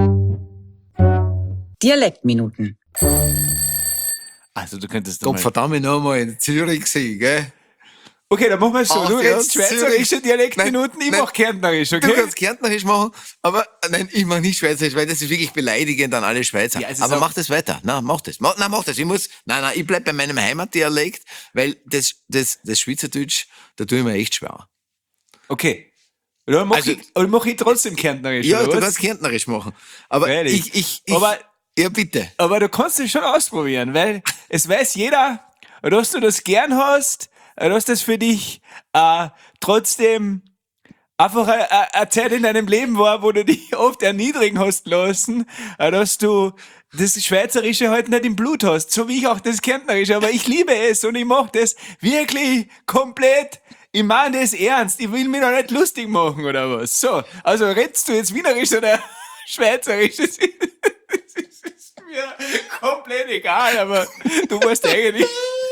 Dialektminuten. Also du könntest Gott mal... verdammt nochmal in Zürich gewesen, gell? Okay, dann machen wir es so. Ach, Du ja, redest schweizerische Zürich. Dialektminuten, Nein, ich nein. mach kärntnerisch, Du okay? kannst Kärntnerisch machen, aber äh, nein, ich mach nicht Schweizerisch, weil das ist wirklich beleidigend an alle Schweizer. Ja, es ist aber auch- mach das weiter. Na, mach das. Ma, na, mach das. Ich muss, nein, nein, ich bleib bei meinem Heimatdialekt, weil das, das, das Schweizerdeutsch, da tue ich mir echt schwer. Okay. Oder mach, Also- ich, oder mach ich trotzdem kärntnerisch, Ja, oder du was? kannst Kärntnerisch machen. Aber Freilich. ich, ich, ich, Aber- ja, bitte. Aber du kannst es schon ausprobieren, weil es weiß jeder, dass du das gern hast, dass das für dich äh, trotzdem einfach eine, eine Zeit in deinem Leben war, wo du dich oft erniedrigen hast lassen, äh, dass du das Schweizerische halt nicht im Blut hast, so wie ich auch das Kärntnerische, aber ich liebe es und ich mache das wirklich komplett. Ich meine das ernst, ich will mich doch nicht lustig machen oder was. So, also redst du jetzt Wienerisch oder Schweizerisch? Das ist, das ist mir komplett egal, aber du musst eigentlich...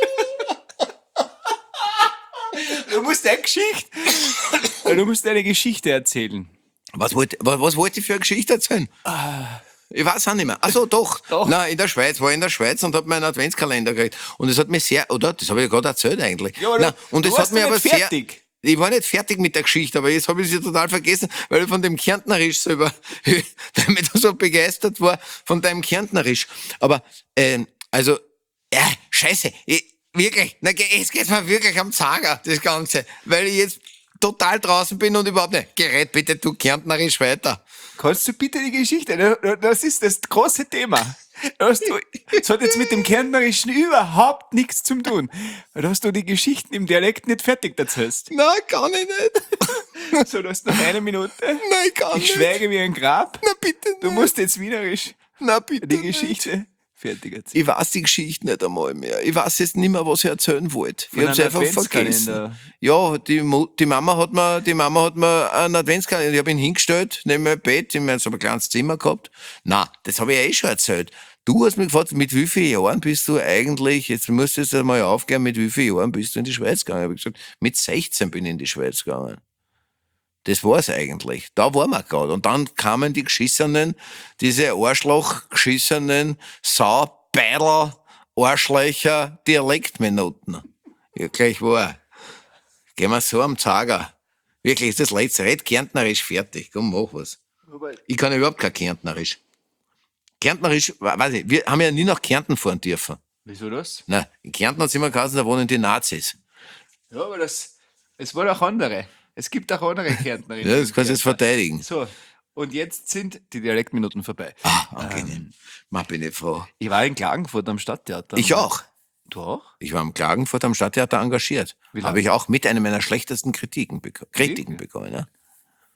Du musst deine Geschichte... Du musst deine Geschichte erzählen. Was wollte, was, was wollte ich für eine Geschichte erzählen? Ich weiß auch nicht mehr. Ach so, doch. Doch. Nein, in der Schweiz, war ich in der Schweiz und habe meinen Adventskalender gekriegt. Und es hat mir sehr, oder? Das habe ich ja gerade erzählt eigentlich. Ja, aber Nein, du- und du es warst hat mir noch aber nicht sehr, fertig. ich war nicht fertig mit der Geschichte, aber jetzt habe ich sie total vergessen, weil ich von dem Kärntnerisch selber, damit ich so begeistert war von deinem Kärntnerisch. Aber, ähm, also, ja, scheiße, ich, wirklich, na, ge- jetzt geht's mir wirklich am Zager, das Ganze, weil ich jetzt total draußen bin und überhaupt nicht. Gerät bitte du Kärntnerisch weiter. Kannst du bitte die Geschichte? Das ist das große Thema. Das, du, das hat jetzt mit dem Kärntnerischen überhaupt nichts zu tun. Dass du die Geschichten im Dialekt nicht fertig erzählst. Nein, kann ich nicht. So, du hast noch eine Minute. Nein, kann Ich nicht. schweige wie ein Grab. Na bitte nicht. Du musst jetzt wienerisch Na bitte die nicht. Geschichte fertig erzählen. Ich weiß die Geschichte nicht einmal mehr. Ich weiß jetzt nicht mehr, was ich erzählen wollte. Ich Von habe einem einfach vergessen. Adventskalender. Ja, die, Mu- die Mama hat mir, die Mama hat mir einen Adventskalender, ich habe ihn hingestellt, neben mein Bett, ich habe so ein kleines Zimmer gehabt. Na, das habe ich ja eh schon erzählt. Du hast mich gefragt, mit wie vielen Jahren bist du eigentlich, jetzt musst du jetzt einmal aufgehen, mit wie vielen Jahren bist du in die Schweiz gegangen? Ich habe gesagt, mit sechzehn bin ich in die Schweiz gegangen. Das war's eigentlich. Da waren wir gerade. Und dann kamen die geschissenen, diese Arschloch-geschissenen Sau, Beidel, Arschlöcher, Dialektminuten. Ja, gleich war. Gehen wir so am Zager. Wirklich, ist das letzte. Red Kärntnerisch fertig. Komm, mach was. Ich kann ja überhaupt kein Kärntnerisch. Kärntnerisch, weiß ich, wir haben ja nie nach Kärnten fahren dürfen. Wieso das? Nein, in Kärnten hat es immer geheißen, da wohnen die Nazis. Ja, aber das, es waren auch andere. Es gibt auch andere Kärntnerinnen. Ja, das kannst du jetzt verteidigen. So, und jetzt sind die Dialektminuten vorbei. Ah, angenehm. Man bin ich froh. Ich war in Klagenfurt am Stadttheater. Ich auch. Du auch? Ich war am Klagenfurt am Stadttheater engagiert. Wie lange? Habe ich auch mit einer meiner schlechtesten Kritiken beko Kritiken Wirklich? bekommen. Ja?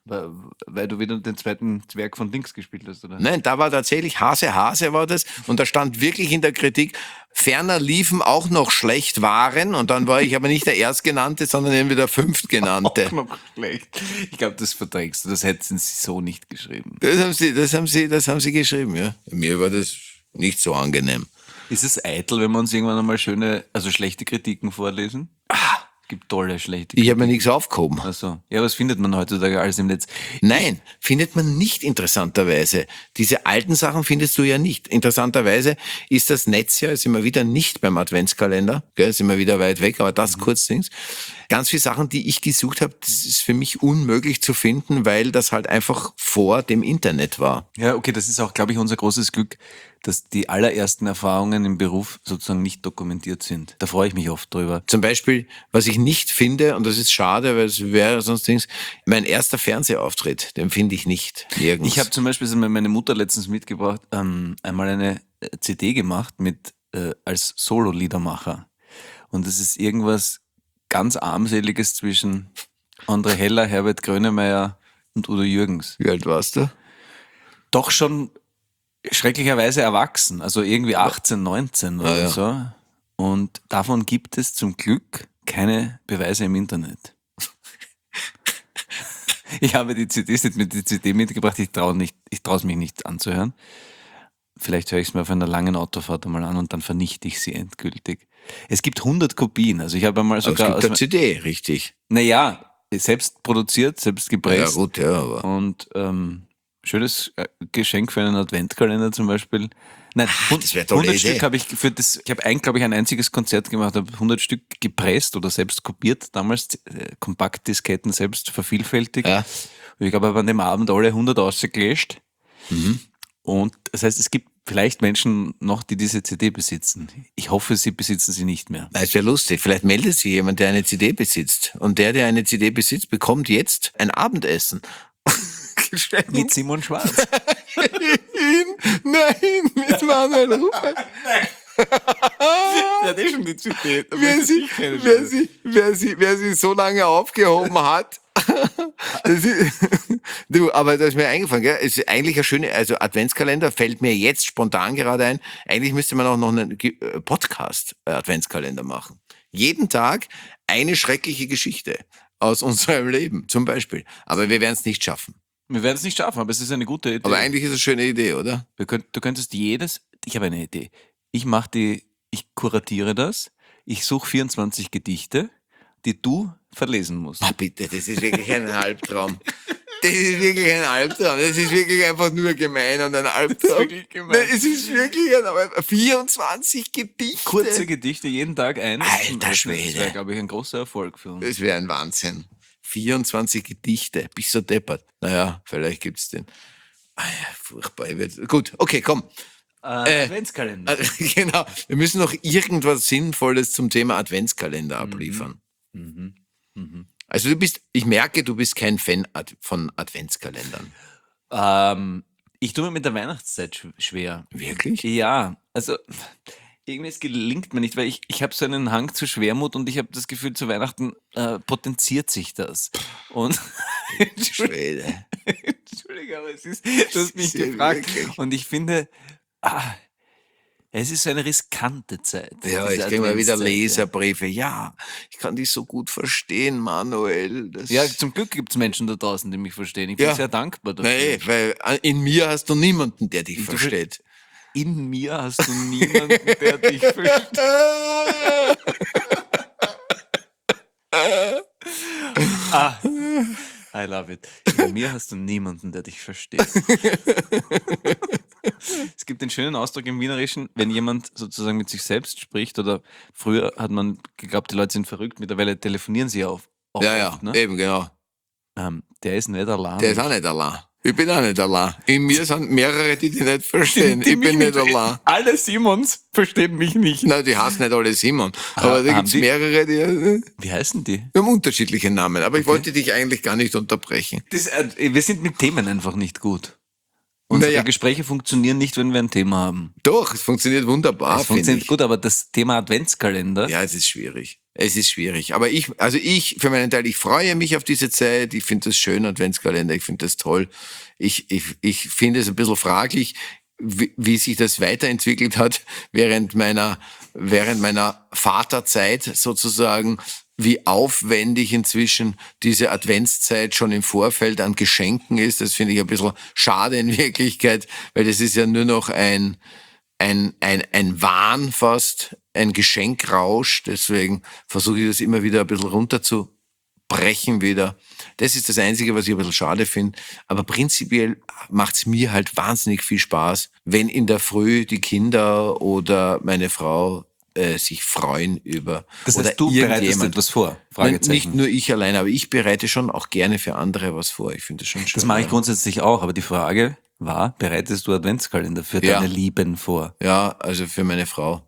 Weil, weil du wieder den zweiten Zwerg von links gespielt hast, oder? Nein, da war tatsächlich Hase Hase war das und da stand wirklich in der Kritik, ferner liefen auch noch schlecht waren und dann war ich aber nicht der Erstgenannte, sondern irgendwie der Fünftgenannte. Auch noch schlecht. Ich glaube, das verdrängst du. Das hätten sie so nicht geschrieben. Das haben sie, das haben sie, das haben sie geschrieben, ja. Mir war das nicht so angenehm. Ist es eitel, wenn wir uns irgendwann einmal schöne, also schlechte Kritiken vorlesen? Ah, gibt tolle schlechte Kritiken. Ich habe mir nichts aufgehoben. Ach so. Ja, was findet man heutzutage alles im Netz? Nein, findet man nicht interessanterweise. Diese alten Sachen findest du ja nicht. Interessanterweise ist das Netz ja, ist immer wieder nicht beim Adventskalender, gell, ist immer wieder weit weg, aber das mhm. kurz Dings. Ganz viele Sachen, die ich gesucht habe, das ist für mich unmöglich zu finden, weil das halt einfach vor dem Internet war. Ja, okay, das ist auch, glaube ich, unser großes Glück, dass die allerersten Erfahrungen im Beruf sozusagen nicht dokumentiert sind. Da freue ich mich oft drüber. Zum Beispiel, was ich nicht finde, und das ist schade, weil es wäre sonst Dings, mein erster Fernsehauftritt, den finde ich nicht nirgends. Ich habe zum Beispiel, das hat mir meine Mutter letztens mitgebracht, ähm, einmal eine C D gemacht mit äh, als Solo-Liedermacher. Und das ist irgendwas ganz Armseliges zwischen André Heller, Herbert Grönemeyer und Udo Jürgens. Wie alt warst du? Doch schon schrecklicherweise erwachsen, also irgendwie achtzehn, neunzehn oder ah, ja. so. Und davon gibt es zum Glück keine Beweise im Internet. Ich habe die C Ds nicht mit die C D mitgebracht, ich traue nicht, ich traue es mich nicht anzuhören. Vielleicht höre ich es mir auf einer langen Autofahrt einmal an und dann vernichte ich sie endgültig. Es gibt hundert Kopien, also ich habe einmal sogar... Aber es gibt eine C D, richtig. Naja, selbst produziert, selbst gepresst. Ja gut, ja, aber... Und ähm, schönes Geschenk für einen Adventkalender zum Beispiel. Nein, ah, das wäre tolle hundert Idee. Stück habe ich für das, ich habe ein, glaube ich, ein einziges Konzert gemacht, habe hundert Stück gepresst oder selbst kopiert, damals äh, Kompaktdisketten selbst vervielfältigt. Ja. Und ich glaube, habe an dem Abend alle hundert ausgelöscht. Mhm. Und das heißt, es gibt vielleicht Menschen noch, die diese C D besitzen. Ich hoffe, sie besitzen sie nicht mehr. Es wäre lustig. Vielleicht meldet sich jemand, der eine C D besitzt. Und der, der eine C D besitzt, bekommt jetzt ein Abendessen. Mit Simon Schwarz. Nein, mit Manuel Rupert. Der hat eh schon die C D. Wer sie, wer, sie, wer, sie, wer sie so lange aufgehoben hat. Das ist, du, aber das ist mir eingefallen, gell? Es ist eigentlich ein schöner, also Adventskalender fällt mir jetzt spontan gerade ein. Eigentlich müsste man auch noch einen Podcast-Adventskalender machen. Jeden Tag eine schreckliche Geschichte aus unserem Leben, zum Beispiel. Aber wir werden es nicht schaffen. Wir werden es nicht schaffen, aber es ist eine gute Idee. Aber eigentlich ist es eine schöne Idee, oder? Wir könnt, du könntest jedes, ich habe eine Idee. Ich mache die, ich kuratiere das, ich suche vierundzwanzig Gedichte, die du verlesen musst. Ah, bitte, das ist wirklich ein Albtraum. Das ist wirklich ein Albtraum. Das ist wirklich einfach nur gemein und ein Albtraum. Das ist wirklich gemein. Nein, es ist wirklich ein Albtraum. vierundzwanzig Gedichte. Kurze Gedichte, jeden Tag eines. Alter Schwede. Das wäre, glaube ich, ein großer Erfolg für uns. Das wäre ein Wahnsinn. vierundzwanzig Gedichte. Bist so deppert. Naja, vielleicht gibt's den. Ah ja, furchtbar. Ich werd- Gut, okay, komm. Äh, Adventskalender. Äh, Genau. Wir müssen noch irgendwas Sinnvolles zum Thema Adventskalender abliefern. Mhm. Mhm. Also du bist, ich merke, du bist kein Fan ad- von Adventskalendern. Ähm, ich tue mir mit der Weihnachtszeit sch- schwer. Wirklich? Ja, also irgendwie es gelingt mir nicht, weil ich, ich habe so einen Hang zu Schwermut und ich habe das Gefühl, zu Weihnachten äh, potenziert sich das. Und Schwede. Entschuldige, aber es ist, du hast mich Ja, gefragt. wirklich. Und ich finde, ah, es ist so eine riskante Zeit. Ja, diese ich kriege mal wieder Adventszeit, Leserbriefe. Ja, ich kann dich so gut verstehen, Manuel. Das Ja, ja zum Glück gibt es Menschen da draußen, die mich verstehen. Ich bin Ja. sehr dankbar dafür. Nein, weil in mir hast du niemanden, der dich Du ver- versteht. In mir hast du niemanden, der dich versteht. Ah, I love it. In mir hast du niemanden, der dich versteht. Es gibt den schönen Ausdruck im Wienerischen, wenn jemand sozusagen mit sich selbst spricht, oder früher hat man geglaubt, die Leute sind verrückt, mittlerweile telefonieren sie auf. auch Ja, ja, oft, ne? eben, genau. ähm, der ist nicht allein. Der ist auch nicht allein. Ich bin auch nicht allein. In mir sind mehrere, die dich nicht verstehen. Ich bin nicht allein. Alle Simons verstehen mich nicht. Nein, die heißen nicht alle Simon. Aber da haben gibt's die? mehrere, die, äh, Wie heißen die? die haben unterschiedliche Namen. Aber ich wollte dich eigentlich gar nicht unterbrechen. Das, äh, wir sind mit Themen einfach nicht gut. Unsere Naja. Gespräche funktionieren nicht, wenn wir ein Thema haben. Doch, es funktioniert wunderbar, Es finde funktioniert ich. gut, aber das Thema Adventskalender, Ja, es ist schwierig. Es ist schwierig. Aber ich, also ich, für meinen Teil, ich freue mich auf diese Zeit. Ich finde das schön, Adventskalender. Ich finde das toll. Ich, ich, ich finde es ein bisschen fraglich, wie, wie sich das weiterentwickelt hat während meiner, während meiner Vaterzeit sozusagen, wie aufwendig inzwischen diese Adventszeit schon im Vorfeld an Geschenken ist. Das finde ich ein bisschen schade in Wirklichkeit, weil das ist ja nur noch ein, ein, ein, ein Wahn fast, ein Geschenkrausch. Deswegen versuche ich das immer wieder ein bisschen runterzubrechen wieder. Das ist das Einzige, was ich ein bisschen schade finde. Aber prinzipiell macht es mir halt wahnsinnig viel Spaß, wenn in der Früh die Kinder oder meine Frau äh, sich freuen über Das oder heißt, du bereitest irgendjemand. etwas vor? Nein, Fragezeichen. nicht nur ich alleine, aber ich bereite schon auch gerne für andere was vor. Ich finde das schon schön. Das mache ich ja. grundsätzlich auch, aber die Frage war, bereitest du Adventskalender für Ja. deine Lieben vor? Ja, also für meine Frau.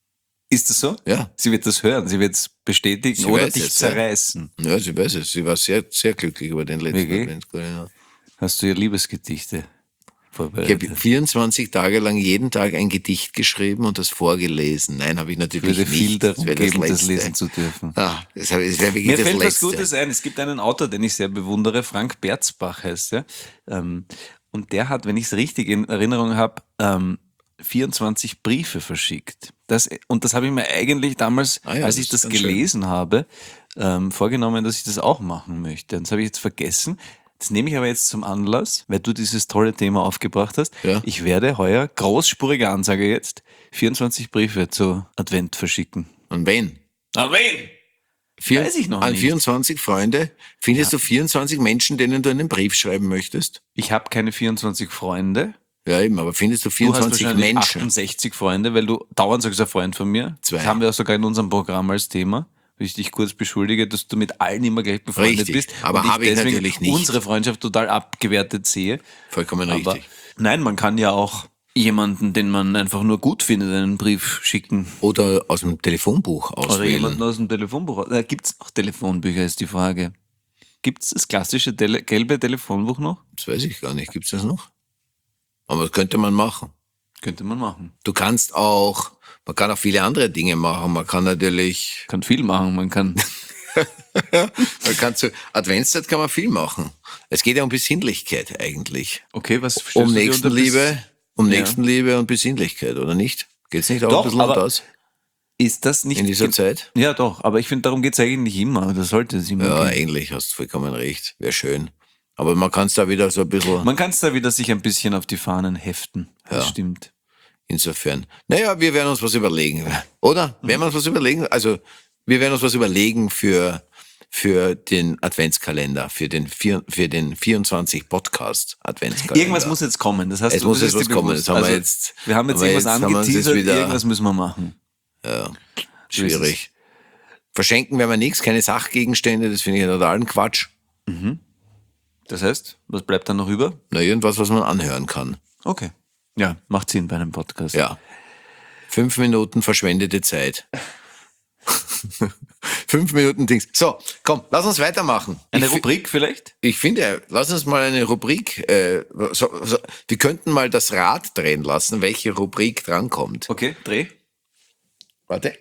Ist das so? Ja. Sie wird das hören, sie wird es bestätigen Sie oder weiß dich es, ja. zerreißen. Ja, sie weiß es. Sie war sehr, sehr glücklich über den letzten Wirklich? Adventskalender. Hast du ihr Liebesgedichte Ich vorbereitet? habe vierundzwanzig Tage lang jeden Tag ein Gedicht geschrieben und das vorgelesen. Nein, habe ich Ich natürlich würde nicht. viel darum wäre geben, das, Letzte. lesen zu dürfen. Ah, das wäre das wär wirklich Mir das fällt was Letzte. Gutes ein. Es gibt einen Autor, den ich sehr bewundere, Frank Berzbach heißt er. Ähm, und der hat, wenn ich es richtig in Erinnerung habe, ähm, vierundzwanzig Briefe verschickt. Das, und das habe ich mir eigentlich damals, Ah ja, als das ich ist das ganz schön. gelesen habe, ähm, vorgenommen, dass ich das auch machen möchte. Und das habe ich jetzt vergessen. Das nehme ich aber jetzt zum Anlass, weil du dieses tolle Thema aufgebracht hast. Ja. Ich werde heuer, großspurige Ansage jetzt, vierundzwanzig Briefe zu Advent verschicken. Und wen? An wen? Vier, Weiß ich noch an nicht. vierundzwanzig Freunde? Findest du vierundzwanzig Menschen, denen du einen Brief schreiben möchtest? Ich habe keine vierundzwanzig Freunde. Ja, eben, aber findest du Du hast vierundzwanzig wahrscheinlich Menschen? achtundsechzig Freunde, weil du dauernd sagst, ein Freund von mir. Zwei. Das haben wir auch sogar in unserem Programm als Thema. Wie ich dich kurz beschuldige, dass du mit allen immer gleich befreundet Richtig, bist. aber und habe ich deswegen natürlich nicht. unsere Freundschaft total abgewertet sehe. Vollkommen Aber richtig. nein, man kann ja auch jemanden, den man einfach nur gut findet, einen Brief schicken. Oder aus dem Telefonbuch Oder auswählen. jemanden aus dem Telefonbuch. Da gibt's auch Telefonbücher, ist die Frage. Gibt's das klassische Tele gelbe Telefonbuch noch? Das weiß ich gar nicht. Gibt's das noch? Aber das könnte man machen. Könnte man machen. Du kannst auch, man kann auch viele andere Dinge machen. Man kann natürlich, Kann viel machen, man kann... man kann zu Adventszeit kann man viel machen. Es geht ja um Besinnlichkeit eigentlich. Okay, was verstehst Um du dir unter Nächstenliebe, um Ja. Nächstenliebe und Besinnlichkeit, oder nicht? Geht's nicht auch Doch, ein bisschen um aber das Ist das nicht... in dieser gen- Zeit? Ja, doch, aber ich finde, darum geht's eigentlich immer. Das sollte es immer Ja, gehen. ähnlich, hast du vollkommen recht. Wäre schön. Aber man kann es da wieder so ein bisschen, Man kann es da wieder sich ein bisschen auf die Fahnen heften. Das Ja. stimmt. insofern. Naja, wir werden uns was überlegen, oder? Werden wir uns was überlegen? Also, wir werden uns was überlegen für, für den Adventskalender, für den, vier, für den vierundzwanzig Podcast Adventskalender. Irgendwas muss jetzt kommen. Das heißt, Es du, muss das jetzt ist was dir kommen. bewusst. Das haben wir Also, jetzt- Wir haben jetzt aber irgendwas jetzt haben wir uns jetzt angeteasert, wieder- irgendwas müssen wir machen. Ja, So ist schwierig. Verschenken werden wir nichts, keine Sachgegenstände, das finde ich totalen Quatsch. Das heißt, was bleibt dann noch über? Na, irgendwas, was man anhören kann. Okay. Ja, macht Sinn bei einem Podcast. Ja. Fünf Minuten verschwendete Zeit. Fünf Minuten Dings. So, komm, lass uns weitermachen. Eine ich, fi- Rubrik vielleicht? ich finde, lass uns mal eine Rubrik, äh, so, so, wir könnten mal das Rad drehen lassen, welche Rubrik drankommt. Okay, dreh. Warte.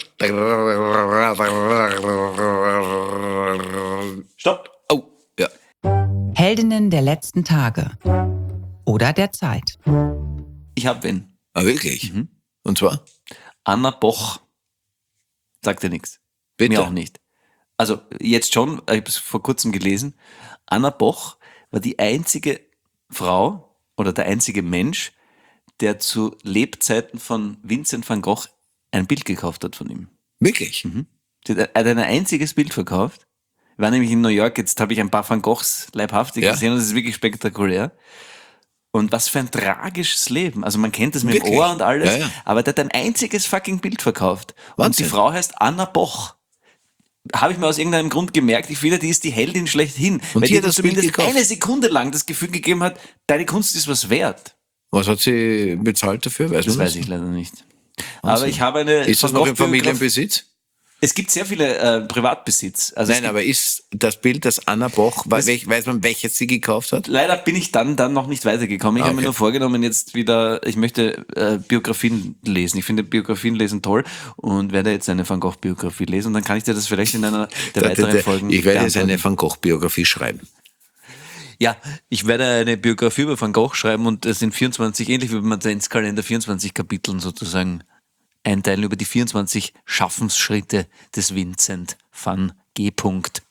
Stopp. Oh, ja. Heldinnen der letzten Tage oder der Zeit. Ich hab wen. Ah, wirklich? Mhm. Und zwar? Anna Boch. Sagt dir nichts. Bitte. Mir auch nicht. Also jetzt schon, ich habe es vor kurzem gelesen. Anna Boch war die einzige Frau oder der einzige Mensch, der zu Lebzeiten von Vincent van Gogh ein Bild gekauft hat von ihm. Wirklich? Sie hat hat ein einziges Bild verkauft. Ich war nämlich in New York, jetzt habe ich ein paar Van Goghs leibhaftig Ja. gesehen und das ist wirklich spektakulär. Und was für ein tragisches Leben. Also man kennt das mit Wirklich? dem Ohr und alles, Ja, ja. aber der hat ein einziges fucking Bild verkauft. Und Wahnsinn. die Frau heißt Anna Boch. Habe ich mir aus irgendeinem Grund gemerkt, ich finde, die ist die Heldin schlechthin. Und weil die die hat hat das Bild zumindest gekauft? eine Sekunde lang das Gefühl gegeben hat, deine Kunst ist was wert. Was hat sie bezahlt dafür? Weiß Das man weiß ich leider nicht. Aber ich habe eine Ist das Van noch im Gogh-Biograf- Familienbesitz? Es gibt sehr viele äh, Privatbesitz. Also Nein, aber ist das Bild, das Anna Boch, Das- weiß, weiß man, welches sie gekauft hat? Leider bin ich dann, dann noch nicht weitergekommen. Ich Ah, habe mir okay. nur vorgenommen, jetzt wieder, ich möchte äh, Biografien lesen. Ich finde Biografien lesen toll und werde jetzt eine Van Gogh-Biografie lesen und dann kann ich dir das vielleicht in einer der weiteren Folgen Ich werde jetzt beantworten. eine Van Gogh-Biografie schreiben. Ja, ich werde eine Biografie über Van Gogh schreiben und es sind vierundzwanzig, ähnlich wie beim Adventskalender, vierundzwanzig Kapiteln sozusagen einteilen über die vierundzwanzig Schaffensschritte des Vincent van G. Punkt.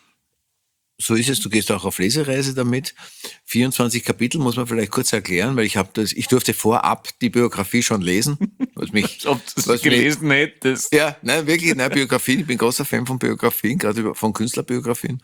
So ist es, du gehst auch auf Lesereise damit. vierundzwanzig Kapitel muss man vielleicht kurz erklären, weil ich habe das, ich durfte vorab die Biografie schon lesen. Was mich, Ob du was mich, hättest. ja, nein, wirklich, nein, Biografien. Ich bin großer Fan von Biografien, gerade über- von Künstlerbiografien.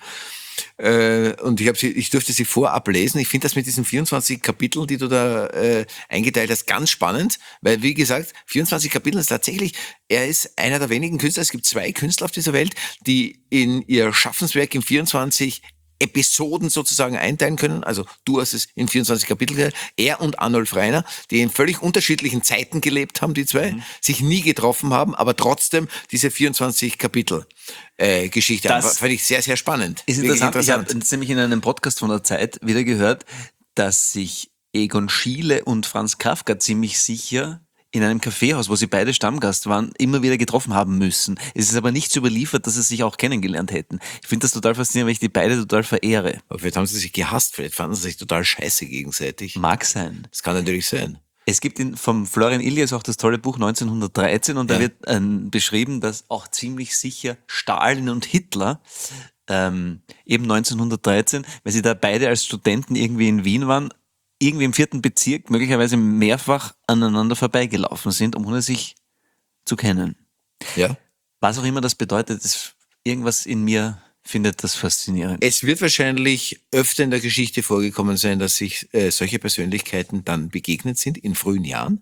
Äh, und ich, hab sie, ich durfte sie vorab lesen. Ich finde das mit diesen vierundzwanzig Kapiteln, die du da äh, eingeteilt hast, ganz spannend, weil, wie gesagt, vierundzwanzig Kapitel ist tatsächlich, er ist einer der wenigen Künstler, es gibt zwei Künstler auf dieser Welt, die in ihr Schaffenswerk in vierundzwanzig Episoden sozusagen einteilen können. Also du hast es in vierundzwanzig Kapitel geteilt. Er und Arnulf Reiner, die in völlig unterschiedlichen Zeiten gelebt haben, die zwei, Mhm. sich nie getroffen haben, aber trotzdem diese vierundzwanzig Kapitel äh, Geschichte haben. Das Fand ich sehr, sehr spannend. Ist Wirklich interessant. Ich habe jetzt nämlich in einem Podcast von der Zeit wieder gehört, dass sich Egon Schiele und Franz Kafka ziemlich sicher in einem Kaffeehaus, wo sie beide Stammgast waren, immer wieder getroffen haben müssen. Es ist aber nichts überliefert, dass sie sich auch kennengelernt hätten. Ich finde das total faszinierend, weil ich die beide total verehre. Aber vielleicht haben sie sich gehasst, vielleicht fanden sie sich total scheiße gegenseitig. Mag sein. Das kann natürlich sein. Es gibt in, vom Florian Illies auch das tolle Buch neunzehnhundertdreizehn und da Ja. wird ähm, beschrieben, dass auch ziemlich sicher Stalin und Hitler ähm, eben neunzehnhundertdreizehn, weil sie da beide als Studenten irgendwie in Wien waren, irgendwie im vierten Bezirk möglicherweise mehrfach aneinander vorbeigelaufen sind, ohne sich zu kennen. Ja. Was auch immer das bedeutet, ist irgendwas in mir findet das faszinierend. Es wird wahrscheinlich öfter in der Geschichte vorgekommen sein, dass sich äh, solche Persönlichkeiten dann begegnet sind in frühen Jahren.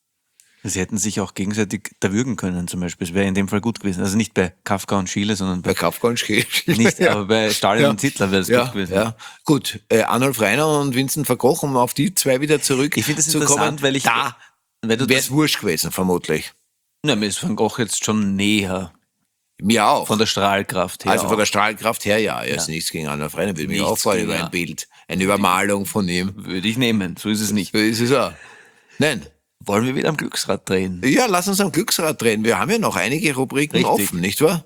Sie hätten sich auch gegenseitig erwürgen können zum Beispiel. Das wäre in dem Fall gut gewesen. Also nicht bei Kafka und Schiele, sondern Bei bei, Kafka und Schiele. nicht, Ja. aber bei Stalin Ja. und Hitler wäre es Ja, gut gewesen. ja. Gut, äh, Arnulf Reiner und Vincent van Gogh, um auf die zwei wieder zurück Ich finde das zu interessant, kommen, weil ich- da weil du wäre das- es wurscht gewesen, vermutlich. Na, mir ist Van Gogh jetzt schon näher Mir auch. von der Strahlkraft her. also von auch. der Strahlkraft her, ja. Er ist nichts gegen Arnulf Reiner, würde mich Nichts auch freuen gegen- über ein Bild. Eine Übermalung von ihm. Würde ich nehmen, so ist es nicht. So ist es auch. Nein. Wollen wir wieder am Glücksrad drehen? Ja, lass uns am Glücksrad drehen. Wir haben ja noch einige Rubriken Richtig. offen, nicht wahr?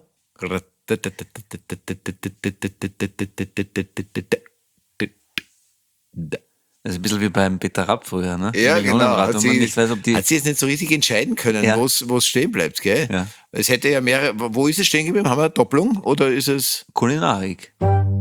Das ist ein bisschen wie beim Peter Rapp früher, ne? Ja, genau. Millionenrad, Hat wo sie, man nicht weiß, ob die hat sie jetzt nicht so richtig entscheiden können, Ja. wo es stehen bleibt, gell? Ja. Es hätte ja mehrere, wo ist es stehen geblieben? Haben wir eine Doppelung oder ist es? Kulinarik.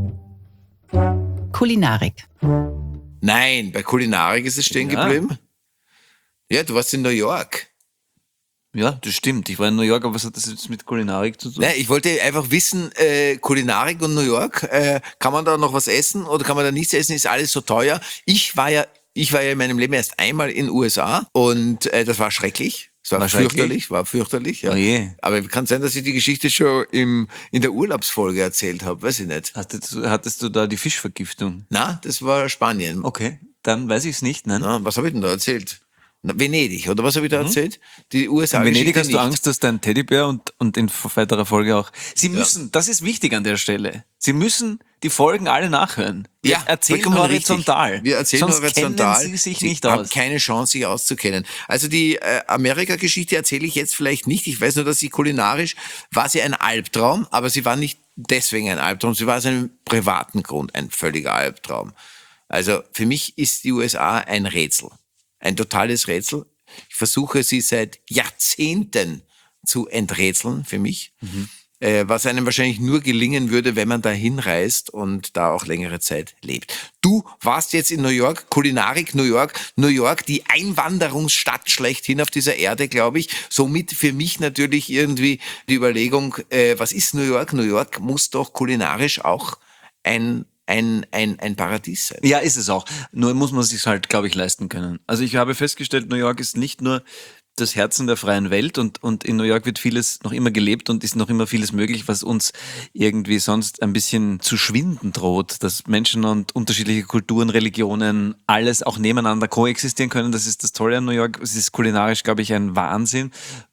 Kulinarik. Nein, bei Kulinarik ist es stehen Ja. geblieben. Ja, du warst in New York. Ja, das stimmt. Ich war in New York, aber was hat das jetzt mit Kulinarik zu tun? Nein, ich wollte einfach wissen, äh, Kulinarik und New York, äh, kann man da noch was essen oder kann man da nichts essen? Ist alles so teuer? Ich war ja, ich war ja in meinem Leben erst einmal in den U S A und äh, das war schrecklich. Es war, War schrecklich? fürchterlich, war fürchterlich. Ja. Oh je. Aber kann sein, dass ich die Geschichte schon im, in der Urlaubsfolge erzählt habe, weiß ich nicht. Hattest, du- hattest du da die Fischvergiftung? Na, das war Spanien. Okay, dann weiß ich es nicht, nein. Na, was habe ich denn da erzählt? Na, Venedig, oder was habe ich da erzählt? Die U S A. In Venedig Geschichte hast du nicht. Angst, dass dein Teddybär und, und in weiterer Folge auch. Sie müssen, das ist wichtig an der Stelle, Sie müssen die Folgen alle nachhören. Wir Ja, erzählen vollkommen horizontal. richtig. Wir erzählen Sonst horizontal. kennen Sie sich Sie nicht haben aus. keine Chance, sich auszukennen. Also die äh, Amerika-Geschichte erzähle ich jetzt vielleicht nicht. Ich weiß nur, dass sie kulinarisch war sie ein Albtraum, aber sie war nicht deswegen ein Albtraum. Sie war aus einem privaten Grund ein völliger Albtraum. Also für mich ist die U S A ein Rätsel. Ein totales Rätsel. Ich versuche sie seit Jahrzehnten zu enträtseln für mich. Äh, was einem wahrscheinlich nur gelingen würde, wenn man da hinreist und da auch längere Zeit lebt. Du warst jetzt in New York, Kulinarik New York, New York, die Einwanderungsstadt schlechthin auf dieser Erde, glaube ich. Somit für mich natürlich irgendwie die Überlegung, äh, was ist New York? New York muss doch kulinarisch auch ein ein, ein, ein Paradies sein. Ja, ist es auch. Nur muss man es sich halt, glaube ich, leisten können. Also ich habe festgestellt, New York ist nicht nur das Herzen der freien Welt und, und in New York wird vieles noch immer gelebt und ist noch immer vieles möglich, was uns irgendwie sonst ein bisschen zu schwinden droht, dass Menschen und unterschiedliche Kulturen, Religionen, alles auch nebeneinander koexistieren können. Das ist das Tolle an New York. Es ist kulinarisch, glaube ich, ein Wahnsinn.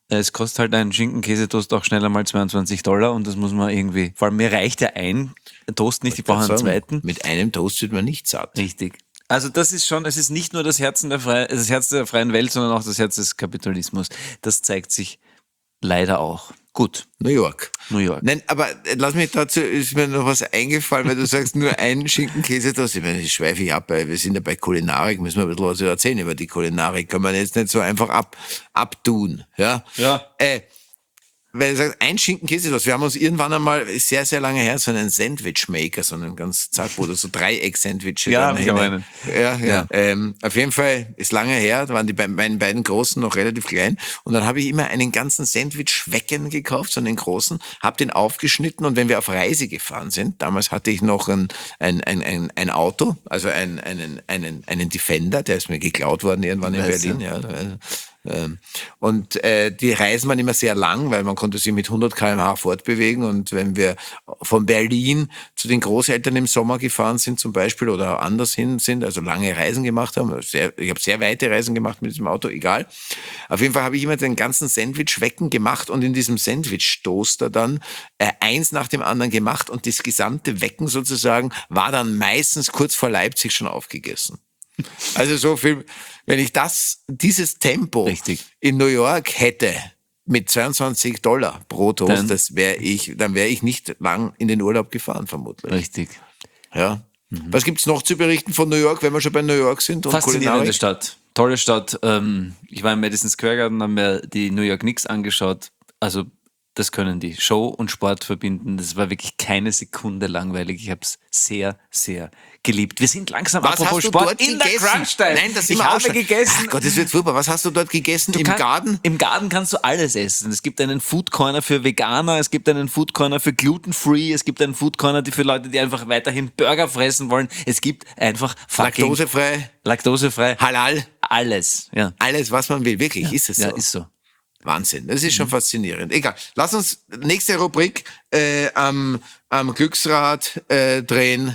Es kostet halt ein Schinken-Käsetoast auch schneller mal zweiundzwanzig Dollar und das muss man irgendwie, vor allem mir reicht ja ein Toast nicht, ich brauche einen Sagen, zweiten. Mit einem Toast wird man nicht satt. Richtig. Also das ist schon, es ist nicht nur das Herz der, Fre- das Herz der freien Welt, sondern auch das Herz des Kapitalismus. Das zeigt sich leider auch. Gut, New York. New York. Nein, aber äh, lass mich dazu, ist mir noch was eingefallen, weil du sagst, nur ein Schinkenkäsetoast. Ich meine, das schweife ich ab, weil wir sind ja bei Kulinarik, müssen wir ein bisschen was erzählen über die Kulinarik. Kann man jetzt nicht so einfach ab, abtun, ja? Ja. Äh, weil du sagst, ein Schinkenkäsetoast. Wir haben uns irgendwann einmal, ist sehr, sehr lange her, so einen Sandwich-Maker, so einen ganz zack, wo du so Dreieck-Sandwiche Ja, dann hab ich auch hinein- einen. Ja, ja. Ja. Ähm, auf jeden Fall ist lange her, da waren die be meine beiden Großen noch relativ klein und dann habe ich immer einen ganzen Sandwich-Schwecken gekauft, so einen großen, habe den aufgeschnitten und wenn wir auf Reise gefahren sind, damals hatte ich noch ein, ein, ein, ein, ein Auto, also ein, einen, einen, einen Defender, der ist mir geklaut worden irgendwann in Weiß, Berlin, ja. ja. Ähm, Und äh, die Reisen waren immer sehr lang, weil man konnte sich mit hundert Kilometer pro Stunde fortbewegen. Und wenn wir von Berlin zu den Großeltern im Sommer gefahren sind zum Beispiel oder anders hin sind, also lange Reisen gemacht haben, sehr, ich habe sehr weite Reisen gemacht mit diesem Auto, egal. Auf jeden Fall habe ich immer den ganzen Sandwich-Wecken gemacht und in diesem Sandwich-Toaster dann äh, eins nach dem anderen gemacht und das gesamte Wecken sozusagen war dann meistens kurz vor Leipzig schon aufgegessen. Also so viel, wenn ich das, dieses Tempo Richtig. in New York hätte mit zweiundzwanzig Dollar pro Toast, Dann- das wäre ich, dann wäre ich nicht lang in den Urlaub gefahren, vermutlich. Richtig. Ja. Was gibt's noch zu berichten von New York, wenn wir schon bei New York sind und Faszinierende Kulinarik? Stadt. Tolle Stadt. Ähm, ich war im Madison Square Garden, haben mir die New York Knicks angeschaut. Also das können die. Show und Sport verbinden. Das war wirklich keine Sekunde langweilig. Ich habe es sehr, sehr geliebt. Wir sind langsam, Was apropos hast du Sport, dort in gegessen? der Crunch-Time. Nein, das sind ich wir auch habe schon. gegessen. Ach Gott, das wird furchtbar. Was hast du dort gegessen? Du Im kann- Garten? Im Garten kannst du alles essen. Es gibt einen Food Corner für Veganer, es gibt einen Food Corner für Gluten-Free, es gibt einen Food Corner die für Leute, die einfach weiterhin Burger fressen wollen. Es gibt einfach fucking Laktosefrei, laktosefrei. halal, Alles. Ja. alles, was man will. Wirklich, ist es so. Ja, ist so. Wahnsinn, das ist schon faszinierend. Egal, lass uns nächste Rubrik äh, am, am Glücksrad äh, drehen.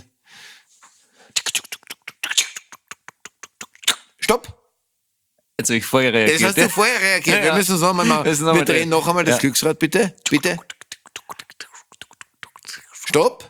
Stopp! Jetzt habe ich vorher reagiert. Das hast du vorher reagiert. Ja, Wir ja. müssen es nochmal machen. Wir müssen noch Wir mal drehen drehen. noch einmal das Ja. Glücksrad, bitte. Bitte. Stopp!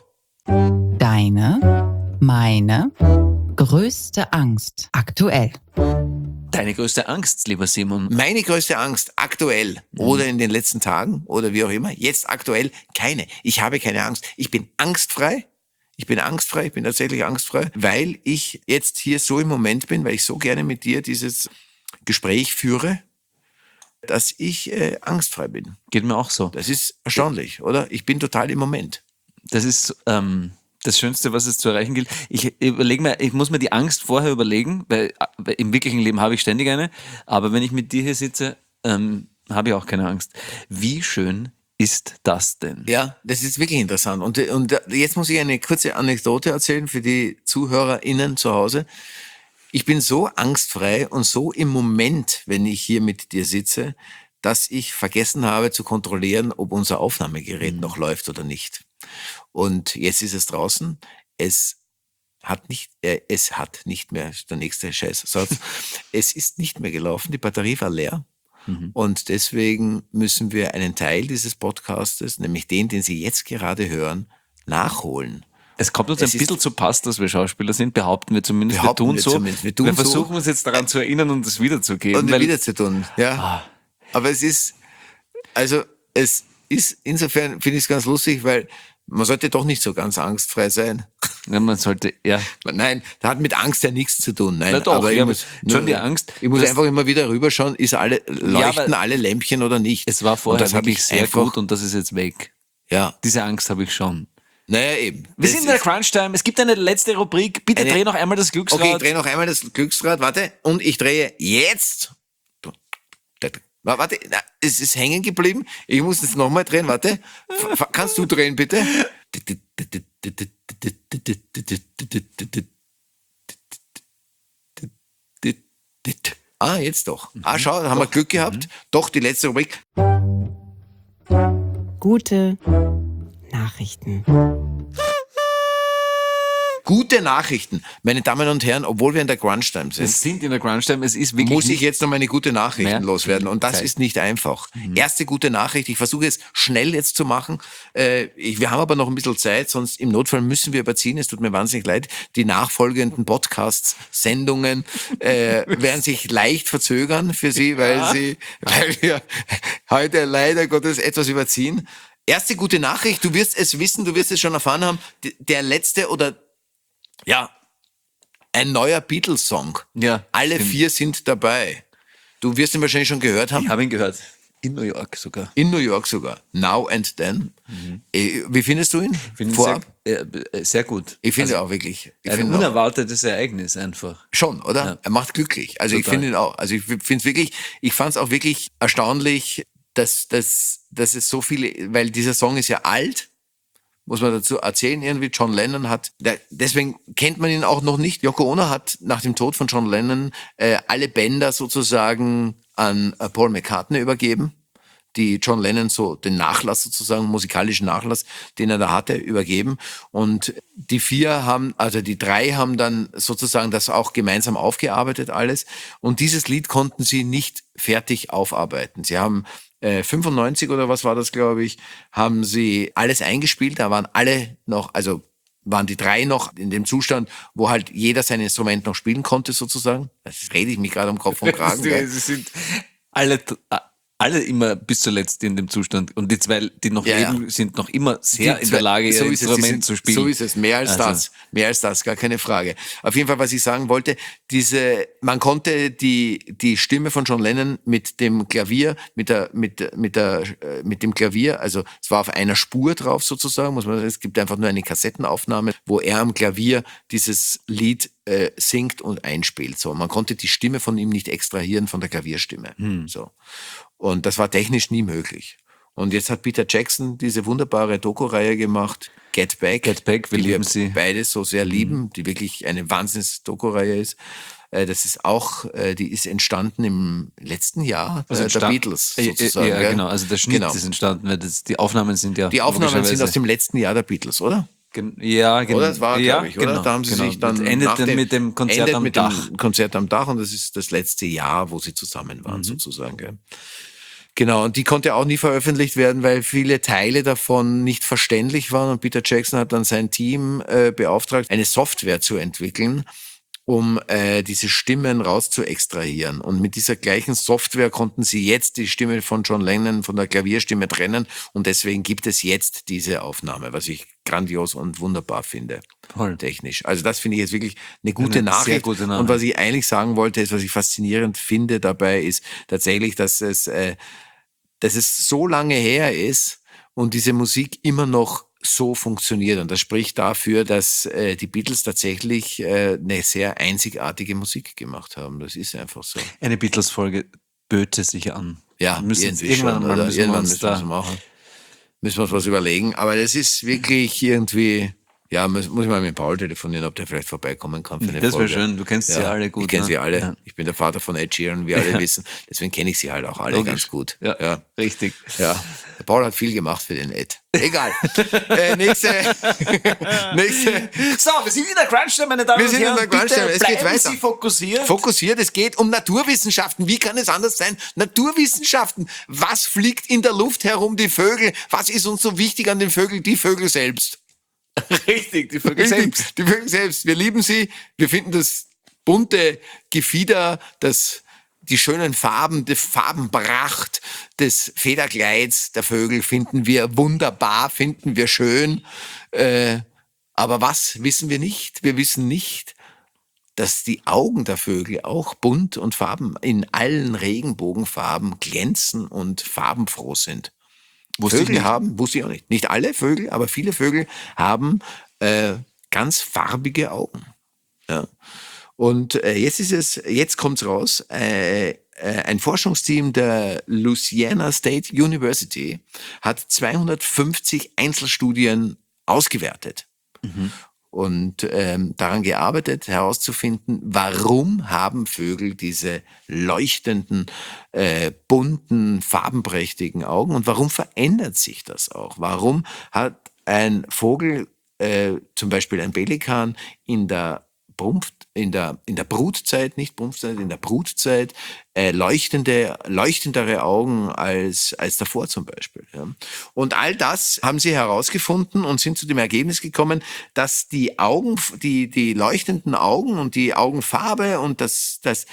Deine, meine größte Angst aktuell. Deine größte Angst, lieber Simon. Meine größte Angst aktuell oder in den letzten Tagen oder wie auch immer, jetzt aktuell keine. Ich habe keine Angst. Ich bin angstfrei. Ich bin angstfrei, ich bin tatsächlich angstfrei, weil ich jetzt hier so im Moment bin, weil ich so gerne mit dir dieses Gespräch führe, dass ich äh, angstfrei bin. Geht mir auch so. Das ist erstaunlich, oder? Ich bin total im Moment. Das ist ähm, das Schönste, was es zu erreichen gilt. Ich überlege mir, ich muss mir die Angst vorher überlegen, weil, weil im wirklichen Leben habe ich ständig eine. Aber wenn ich mit dir hier sitze, ähm, habe ich auch keine Angst. Wie schön ist das denn? Ja, das ist wirklich interessant. Und, und jetzt muss ich eine kurze Anekdote erzählen für die ZuhörerInnen zu Hause. Ich bin so angstfrei und so im Moment, wenn ich hier mit dir sitze, dass ich vergessen habe zu kontrollieren, ob unser Aufnahmegerät noch läuft oder nicht. Und jetzt ist es draußen. Es hat nicht, äh, es hat nicht mehr, der nächste Scheißsatz, es ist nicht mehr gelaufen, die Batterie war leer. Und deswegen müssen wir einen Teil dieses Podcastes, nämlich den, den Sie jetzt gerade hören, nachholen. Es kommt uns Es ein ist- bisschen zu Pass, dass wir Schauspieler sind, behaupten wir zumindest. Behaupten wir tun wir so. zumindest. Wir tun so. versuchen uns jetzt daran zu erinnern und es wiederzugeben. Und weil- wieder zu tun, ja. Ah. Aber es ist, also es ist, insofern finde ich es ganz lustig, weil man sollte doch nicht so ganz angstfrei sein. Ja, man sollte, ja. Nein, das hat mit Angst ja nichts zu tun. Nein, Na doch, aber ich ja, muss, schon die Angst, Ich muss dass- einfach immer wieder rüberschauen, ist alle, leuchten weil- alle Lämpchen oder nicht. Es war Und vorher das habe wirklich ich sehr einfach, gut und das ist jetzt weg. Ja, Diese Angst habe ich schon. naja, eben. Wir Das sind in der ist- Crunch-Time. Es gibt eine letzte Rubrik. Bitte Eine- dreh noch einmal das Glücksrad. Okay, ich drehe noch einmal das Glücksrad, warte, und ich drehe jetzt. Na, warte, na, es ist hängen geblieben. Ich muss es nochmal drehen, warte. F- f- Kannst du drehen, bitte? Ah, jetzt doch. Ah, schau, da haben wir Glück gehabt. Doch, die letzte Rubrik. Gute Nachrichten. Gute Nachrichten, meine Damen und Herren, obwohl wir in der Grunge-Time sind. Es sind in der Grunge-Time, es ist wirklich Muss ich nicht jetzt noch meine gute Nachrichten mehr loswerden. Und das Zeit. ist nicht einfach. Erste gute Nachricht, ich versuche es schnell jetzt zu machen. Äh, ich, wir haben aber noch ein bisschen Zeit, sonst im Notfall müssen wir überziehen. Es tut mir wahnsinnig leid. Die nachfolgenden Podcasts, Sendungen äh, werden sich leicht verzögern für Sie, weil, Ja. sie, weil wir heute leider Gottes etwas überziehen. Erste gute Nachricht, du wirst es wissen, du wirst es schon erfahren haben, d- der letzte oder ja, ein neuer Beatles-Song. Ja, Alle stimmt. vier sind dabei. Du wirst ihn wahrscheinlich schon gehört haben. Ich habe ihn gehört. In New York sogar. In New York sogar. Now and Then. Äh, Wie findest du ihn? Finde Vorab? sehr, äh, sehr gut. Ich finde also, auch wirklich. Ich ein finde auch, unerwartetes Ereignis einfach. schon, oder? Ja. Er macht glücklich. Also ich Total. finde ihn auch. Also ich finde es wirklich, ich fand es auch wirklich erstaunlich, dass, dass, dass es so viele, weil dieser Song ist ja alt, muss man dazu erzählen, irgendwie John Lennon hat, der, deswegen kennt man ihn auch noch nicht. Yoko Ono hat nach dem Tod von John Lennon äh, alle Bänder sozusagen an äh, Paul McCartney übergeben, die John Lennon so den Nachlass sozusagen, musikalischen Nachlass, den er da hatte, übergeben. Und die vier haben, also die drei haben dann sozusagen das auch gemeinsam aufgearbeitet alles. Und dieses Lied konnten sie nicht fertig aufarbeiten. Sie haben äh, fünfundneunzig oder was war das, glaube ich, haben sie alles eingespielt. Da waren alle noch, also waren die drei noch in dem Zustand, wo halt jeder sein Instrument noch spielen konnte sozusagen. Das rede ich mich gerade am Kopf und Kragen. gell? Sie sind alle, alle immer bis zuletzt in dem Zustand. Und die zwei, die noch Ja, leben, ja. sind noch immer sehr Die in der zwei- Lage, ihr so ist es, die Instrument sind- zu spielen. So ist es, mehr als Also- das. Mehr als das, gar keine Frage. Auf jeden Fall, was ich sagen wollte, diese, man konnte die, die Stimme von John Lennon mit dem Klavier, mit der, mit, mit der, äh, mit dem Klavier, also es war auf einer Spur drauf sozusagen, muss man sagen, es gibt einfach nur eine Kassettenaufnahme, wo er am Klavier dieses Lied äh, singt und einspielt. So, man konnte die Stimme von ihm nicht extrahieren von der Klavierstimme. So. Und das war technisch nie möglich. Und jetzt hat Peter Jackson diese wunderbare Doku-Reihe gemacht, Get Back. Get Back, wir die lieben sie. beide so sehr lieben, die wirklich eine Wahnsinns-Doku-Reihe ist. Äh, Das ist auch, äh, die ist entstanden im letzten Jahr Also äh, der entstand- Beatles Äh, sozusagen. Ja, gell? genau. Also der Schnitt Genau. ist entstanden, weil das, die Aufnahmen sind ja. Die Aufnahmen sind logischerweise- aus dem letzten Jahr der Beatles, oder? Gen- Ja, genau. Oder? Das war, ja, glaube ich, oder? genau, Da haben sie genau. sich dann Das endet nach dann dem, mit dem Konzert endet am mit Dach. dem Konzert am Dach und das ist das letzte Jahr, wo sie zusammen waren, Mhm. sozusagen. Gell? Genau, und die konnte auch nie veröffentlicht werden, weil viele Teile davon nicht verständlich waren und Peter Jackson hat dann sein Team äh, beauftragt, eine Software zu entwickeln, um äh, diese Stimmen rauszuextrahieren. Und mit dieser gleichen Software konnten sie jetzt die Stimme von John Lennon von der Klavierstimme trennen und deswegen gibt es jetzt diese Aufnahme, was ich grandios und wunderbar finde. Toll. Technisch. Also das finde ich jetzt wirklich eine gute Eine sehr Nachricht. gute Nachricht. Und was ich eigentlich sagen wollte, ist, was ich faszinierend finde dabei, ist tatsächlich, dass es, äh, dass es so lange her ist und diese Musik immer noch so funktioniert. Und das spricht dafür, dass äh, die Beatles tatsächlich äh, eine sehr einzigartige Musik gemacht haben. Das ist einfach so. Eine Beatles-Folge böte sich an. Ja, Wir müssen irgendwie irgendwann schon. mal Oder? müssen wir Irgendwann uns müssen wir da- es machen. Müssen wir uns was überlegen. Aber das ist wirklich irgendwie, ja, muss, muss ich mal mit Paul telefonieren, ob der vielleicht vorbeikommen kann für eine Das wäre Folge. schön, du kennst sie alle gut. Ich kenne ne? sie alle. Ja. Ich bin der Vater von Ed Sheeran, wie alle Ja. wissen. Deswegen kenne ich sie halt auch alle Logisch. ganz gut. Ja, ja. richtig. Ja, der Paul hat viel gemacht für den Ed. Egal. äh, nächste, nächste. So, wir sind in der Crunch-Time, meine Damen Wir und sind in Herren. der Crunch-Time. Bitte Es geht bleiben weiter. Sie fokussiert. Fokussiert, es geht um Naturwissenschaften. Wie kann es anders sein? Naturwissenschaften. Was fliegt in der Luft herum, die Vögel? Was ist uns so wichtig an den Vögeln? Die Vögel selbst. Richtig, die Vögel Richtig, selbst. Die Vögel selbst. Wir lieben sie. Wir finden das bunte Gefieder, das, die schönen Farben, die Farbenpracht des Federkleids der Vögel finden wir wunderbar, finden wir schön. Äh, aber was wissen wir nicht? Wir wissen nicht, dass die Augen der Vögel auch bunt und Farben in allen Regenbogenfarben glänzen und farbenfroh sind. Wusste ich Vögel nicht. haben, wusste ich auch nicht. Nicht alle Vögel, aber viele Vögel haben äh, ganz farbige Augen. Ja. Und äh, jetzt ist es, jetzt kommt's raus. Äh, äh, ein Forschungsteam der Louisiana State University hat zweihundertfünfzig Einzelstudien ausgewertet und ähm, daran gearbeitet, herauszufinden, warum haben Vögel diese leuchtenden, äh, bunten, farbenprächtigen Augen und warum verändert sich das auch? Warum hat ein Vogel äh, zum Beispiel ein Pelikan in der Brumpf, in der, in der Brutzeit, nicht Brumpfzeit, in der Brutzeit äh, leuchtende, leuchtendere Augen als, als davor zum Beispiel. Ja. Und all das haben sie herausgefunden und sind zu dem Ergebnis gekommen, dass die Augen, die, die leuchtenden Augen und die Augenfarbe und das, das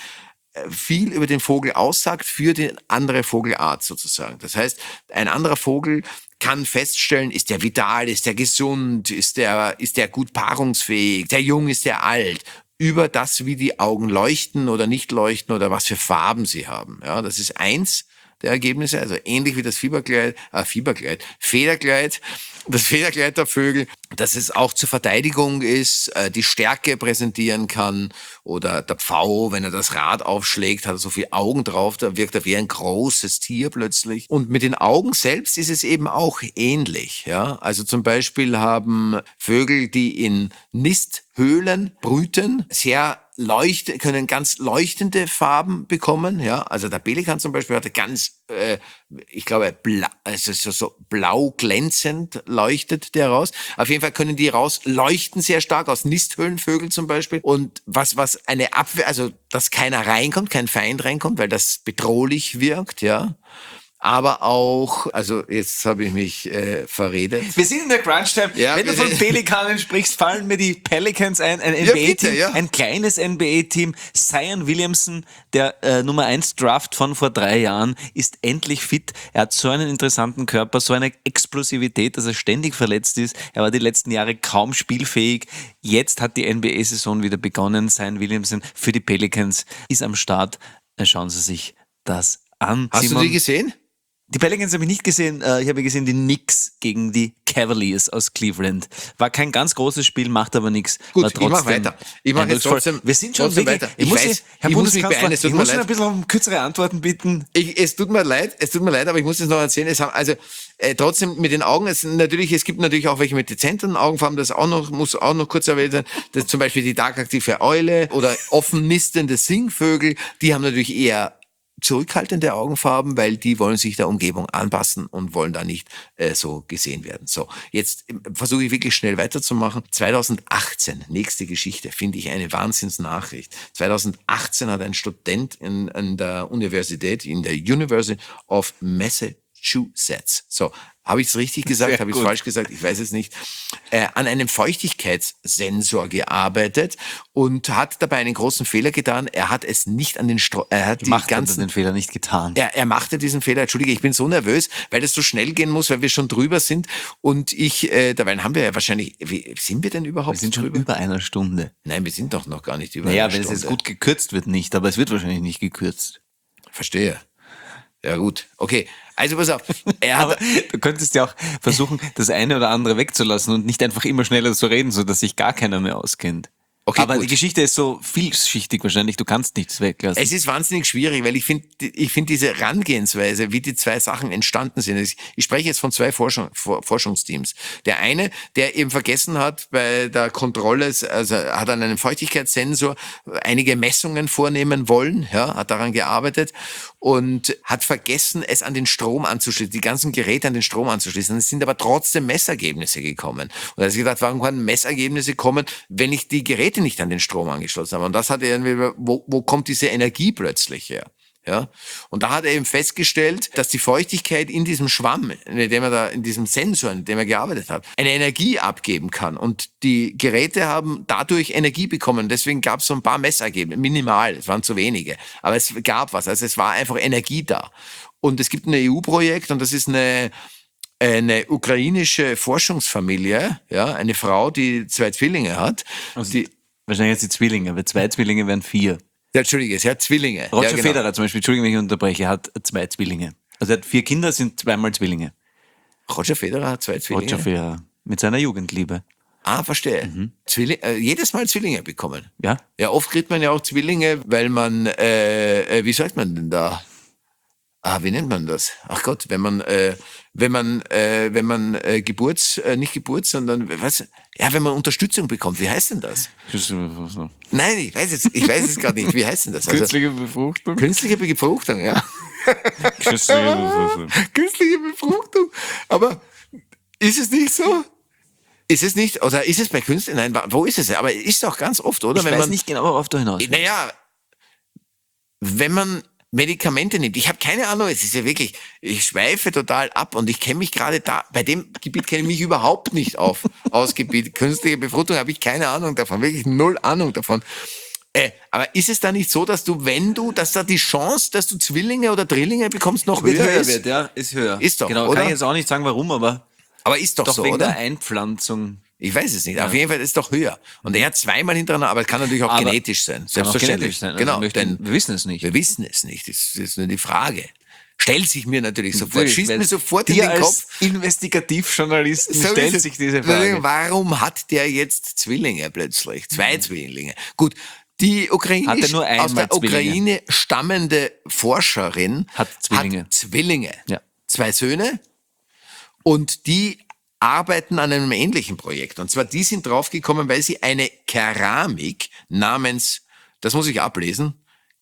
viel über den Vogel aussagt für die andere Vogelart sozusagen. Das heißt, ein anderer Vogel kann feststellen, ist der vital, ist der gesund, ist der, ist der gut paarungsfähig, der jung, ist der alt, über das, wie die Augen leuchten oder nicht leuchten oder was für Farben sie haben. Ja, das ist eins der Ergebnisse, also ähnlich wie das Fieberkleid, äh, Fieberkleid, Federkleid, das Federkleid der Vögel, dass es auch zur Verteidigung ist, äh, die Stärke präsentieren kann, oder der Pfau, wenn er das Rad aufschlägt, hat er so viele Augen drauf, da wirkt er wie ein großes Tier plötzlich. Und mit den Augen selbst ist es eben auch ähnlich, ja. Also zum Beispiel haben Vögel, die in Nisthöhlen brüten, sehr leuchten, können ganz leuchtende Farben bekommen, ja. Also der Pelikan zum Beispiel hatte ganz, äh, ich glaube, blau, also so, so blau glänzend leuchtet der raus. Auf jeden Fall können die raus leuchten sehr stark, aus Nisthöhlenvögel zum Beispiel. Und was, was eine Abwehr, also dass keiner reinkommt, kein Feind reinkommt, weil das bedrohlich wirkt, ja. Aber auch, also jetzt habe ich mich äh, verredet. Wir sind in der Crunch-Time. Ja, Wenn du von Pelikanen sprichst, fallen mir die Pelicans ein, ein N B A-Team, ja. ein kleines N B A-Team. Zion Williamson, der äh, Nummer eins Draft von vor drei Jahren, ist endlich fit. Er hat so einen interessanten Körper, so eine Explosivität, dass er ständig verletzt ist. Er war die letzten Jahre kaum spielfähig. Jetzt hat die N B A-Saison wieder begonnen. Zion Williamson für die Pelicans ist am Start. Schauen Sie sich das an. Hast Simon, du die gesehen? Die Pelicans habe ich nicht gesehen. Ich habe gesehen die Knicks gegen die Cavaliers aus Cleveland. War kein ganz großes Spiel, macht aber nichts. Gut, war ich mach weiter. Ich mach jetzt trotzdem, Wir sind schon trotzdem wirklich, weiter. Ich, Ich muss, weiß, Sie, Herr ich muss mich Bundeskanzler, beeilen, es tut ich mir muss Ihnen leid. ein bisschen um kürzere Antworten bitten. Ich, es tut mir leid, es tut mir leid, aber ich muss es noch erzählen. Es haben, also äh, trotzdem mit den Augen, es natürlich, es gibt natürlich auch welche mit dezenten Augenfarben, das auch noch muss auch noch kurz erwähnt werden. Das ist zum Beispiel die tagaktive Eule oder offen nistende Singvögel, die haben natürlich eher zurückhaltende Augenfarben, weil die wollen sich der Umgebung anpassen und wollen da nicht äh, so gesehen werden. So, jetzt äh, versuche ich wirklich schnell weiterzumachen. zweitausendachtzehn, nächste Geschichte, finde ich eine Wahnsinnsnachricht. zweitausendachtzehn hat ein Student in, in der Universität, in der University of Massachusetts, so, habe ich es richtig gesagt, habe ich es falsch gesagt, ich weiß es nicht, äh, an einem Feuchtigkeitssensor gearbeitet und hat dabei einen großen Fehler getan. Er hat es nicht an den Stro er hat die Macht ganzen den Fehler nicht getan. er, er machte diesen Fehler. Entschuldige, ich bin so nervös, weil das so schnell gehen muss, weil wir schon drüber sind. Und ich, äh, dabei haben wir ja wahrscheinlich, wie sind wir denn überhaupt Wir sind schon drüber? über einer Stunde. Nein, wir sind doch noch gar nicht über Naja, einer wenn es Stunde. jetzt gut gekürzt wird, nicht, aber es wird wahrscheinlich nicht gekürzt. Verstehe. Ja gut, okay. Also pass auf. Er Aber hat, du könntest ja auch versuchen, das eine oder andere wegzulassen und nicht einfach immer schneller zu reden, sodass sich gar keiner mehr auskennt. Okay, aber gut. die Geschichte ist so vielschichtig wahrscheinlich, du kannst nichts weglassen. Es ist wahnsinnig schwierig, weil ich finde, ich finde diese Herangehensweise, wie die zwei Sachen entstanden sind. Ich, ich spreche jetzt von zwei Forschung, For, Forschungsteams. Der eine, der eben vergessen hat bei der Kontrolle, also hat an einem Feuchtigkeitssensor einige Messungen vornehmen wollen, ja, hat daran gearbeitet und hat vergessen, es an den Strom anzuschließen, die ganzen Geräte an den Strom anzuschließen. Es sind aber trotzdem Messergebnisse gekommen. Und er hat sich gedacht, warum können Messergebnisse kommen, wenn ich die Geräte nicht an den Strom angeschlossen habe? Und das hat er irgendwie, wo, wo kommt diese Energie plötzlich her? Ja. Und da hat er eben festgestellt, dass die Feuchtigkeit in diesem Schwamm, in dem er da, in diesem Sensor, in dem er gearbeitet hat, eine Energie abgeben kann. Und die Geräte haben dadurch Energie bekommen. Deswegen gab es so ein paar Messergebnisse, minimal, es waren zu wenige. Aber es gab was. Also es war einfach Energie da. Und es gibt ein E U-Projekt und das ist eine, eine ukrainische Forschungsfamilie, ja, eine Frau, die zwei Zwillinge hat. Also Die, wahrscheinlich jetzt die Zwillinge, weil zwei Zwillinge wären vier. ja, Entschuldige, sie hat Zwillinge. Roger ja, genau. Federer zum Beispiel, Entschuldigung, wenn ich unterbreche, hat zwei Zwillinge. Also er hat vier Kinder, sind zweimal Zwillinge. Roger Federer hat zwei Zwillinge. Roger Federer, mit seiner Jugendliebe. Ah, verstehe. Mhm. Zwilling, äh, jedes Mal Zwillinge bekommen. Ja? Ja, oft kriegt man ja auch Zwillinge, weil man, äh, äh, wie sagt man denn da? Ah, wie nennt man das? Ach Gott, wenn man, äh, wenn man, äh, wenn man äh, Geburts, äh, nicht Geburt, sondern was? Ja, wenn man Unterstützung bekommt. Wie heißt denn das? Nein, ich weiß jetzt, ich weiß es gerade nicht. Wie heißt denn das? Also, Künstliche Befruchtung? künstliche Befruchtung, ja. Künstliche Befruchtung. Künstliche Befruchtung. Aber ist es nicht so? Ist es nicht, oder ist es bei Künstlern? Nein, wa- wo ist es? Aber ist doch ganz oft, oder? Ich wenn weiß man, nicht genau, worauf du hinaus willst. Naja, wenn man Medikamente nimmt, ich habe keine Ahnung, es ist ja wirklich, ich schweife total ab und ich kenne mich gerade da, bei dem Gebiet kenne ich mich überhaupt nicht auf, aus Gebiet künstliche Befruchtung habe ich keine Ahnung davon, wirklich null Ahnung davon. Äh, aber ist es da nicht so, dass du, wenn du, dass da die Chance, dass du Zwillinge oder Drillinge bekommst, noch Wird höher, höher ist? wird, ja, ist höher. Ist doch, genau, oder? Kann ich jetzt auch nicht sagen, warum, aber Aber ist doch, doch so, wegen oder? der Einpflanzung. Ich weiß es nicht. Auf jeden Fall ist es doch höher. Und er hat zweimal hintereinander, aber es kann natürlich auch Aber genetisch sein. Kann auch Selbstverständlich. genetisch sein. Also Genau. ich möchte, Denn wir wissen es nicht. wir wissen es nicht. Das ist nur die Frage. Stellt sich mir natürlich sofort. Natürlich, Schießt weil mir sofort in dir den als Kopf. Investigativjournalisten So stellt ist es. sich diese Frage. Warum hat der jetzt Zwillinge plötzlich? Zwei Zwillinge. Gut. Die Ukraine, Hatte nur einmal aus der Zwillinge. Ukraine stammende Forscherin Hat Zwillinge. Hat Zwillinge. Ja. Zwei Söhne. Und die arbeiten an einem ähnlichen Projekt. Und zwar, die sind draufgekommen, weil sie eine Keramik namens, das muss ich ablesen,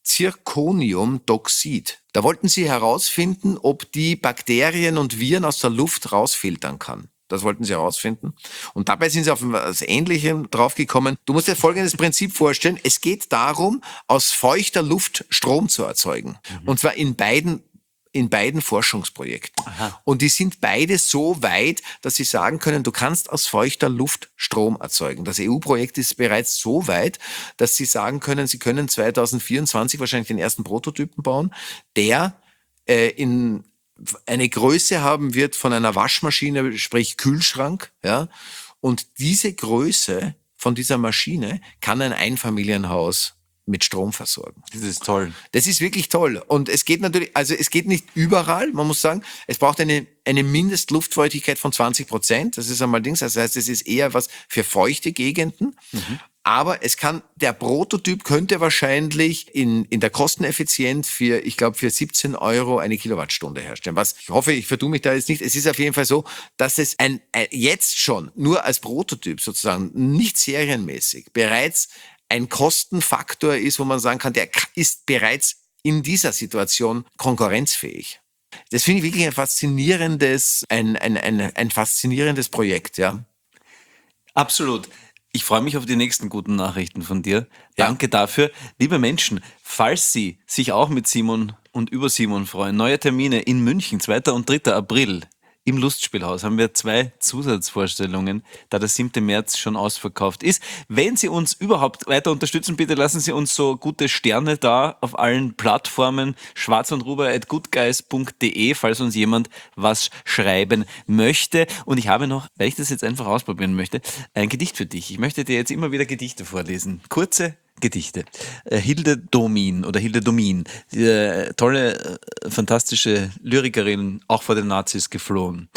Zirconiumdoxid. Da wollten sie herausfinden, ob die Bakterien und Viren aus der Luft rausfiltern kann. Das wollten sie herausfinden. Und dabei sind sie auf etwas Ähnlichem draufgekommen. Du musst dir folgendes Prinzip vorstellen. Es geht darum, aus feuchter Luft Strom zu erzeugen. Mhm. Und zwar in beiden in beiden Forschungsprojekten. Aha. Und die sind beide so weit, dass sie sagen können, du kannst aus feuchter Luft Strom erzeugen. Das E U-Projekt ist bereits so weit, dass sie sagen können, sie können zwanzig vierundzwanzig wahrscheinlich den ersten Prototypen bauen, der äh, in eine Größe haben wird von einer Waschmaschine, sprich Kühlschrank, ja. Und diese Größe von dieser Maschine kann ein Einfamilienhaus mit Strom versorgen. Das ist toll. Das ist wirklich toll. Und es geht natürlich, also es geht nicht überall, man muss sagen, es braucht eine, eine Mindestluftfeuchtigkeit von zwanzig Prozent. Das ist einmal Dings, das heißt, es ist eher was für feuchte Gegenden. Mhm. Aber es kann, der Prototyp könnte wahrscheinlich in, in der Kosteneffizienz für, ich glaube, für siebzehn Euro eine Kilowattstunde herstellen. Was, ich hoffe, ich vertue mich da jetzt nicht. Es ist auf jeden Fall so, dass es ein, ein jetzt schon nur als Prototyp sozusagen, nicht serienmäßig, bereits ein Kostenfaktor ist, wo man sagen kann, der ist bereits in dieser Situation konkurrenzfähig. Das finde ich wirklich ein faszinierendes, ein, ein, ein, ein faszinierendes Projekt, ja. Absolut. Ich freue mich auf die nächsten guten Nachrichten von dir. Ja. Danke dafür. Liebe Menschen, falls Sie sich auch mit Simon und über Simon freuen, neue Termine in München, zweiter und dritter April. Im Lustspielhaus haben wir zwei Zusatzvorstellungen, da der siebte März schon ausverkauft ist. Wenn Sie uns überhaupt weiter unterstützen, bitte lassen Sie uns so gute Sterne da auf allen Plattformen. schwarz und ruber at goodguys punkt de, falls uns jemand was schreiben möchte. Und ich habe noch, weil ich das jetzt einfach ausprobieren möchte, ein Gedicht für dich. Ich möchte dir jetzt immer wieder Gedichte vorlesen. Kurze Gedichte. Äh, Hilde Domin oder Hilde Domin, die äh, tolle, äh, fantastische Lyrikerin, auch vor den Nazis geflohen.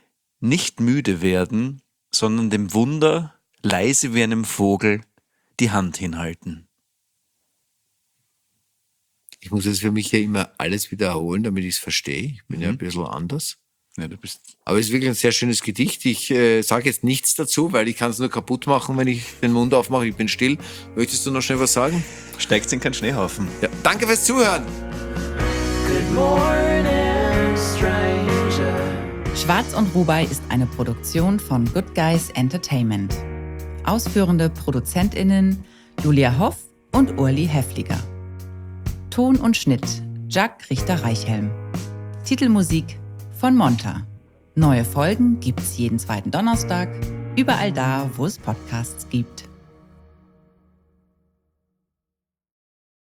Nicht müde werden, sondern dem Wunder, leise wie einem Vogel, die Hand hinhalten. Ich muss jetzt für mich ja immer alles wiederholen, damit ich es verstehe. Ich bin mhm. ja ein bisschen anders. Ja, du bist Aber es ist wirklich ein sehr schönes Gedicht. Ich äh, sage jetzt nichts dazu, weil ich kann es nur kaputt machen, wenn ich den Mund aufmache. Ich bin still. Möchtest du noch schnell was sagen? steigst in keinen Schneehaufen. Ja. Danke fürs Zuhören. Good morning, stranger. Schwarz und Rubai ist eine Produktion von Good Guys Entertainment. Ausführende ProduzentInnen Julia Hoff und Urli Heffliger. Ton und Schnitt Jack Richter-Reichhelm. Titelmusik von Monta. Neue Folgen gibt's jeden zweiten Donnerstag, überall da, wo es Podcasts gibt.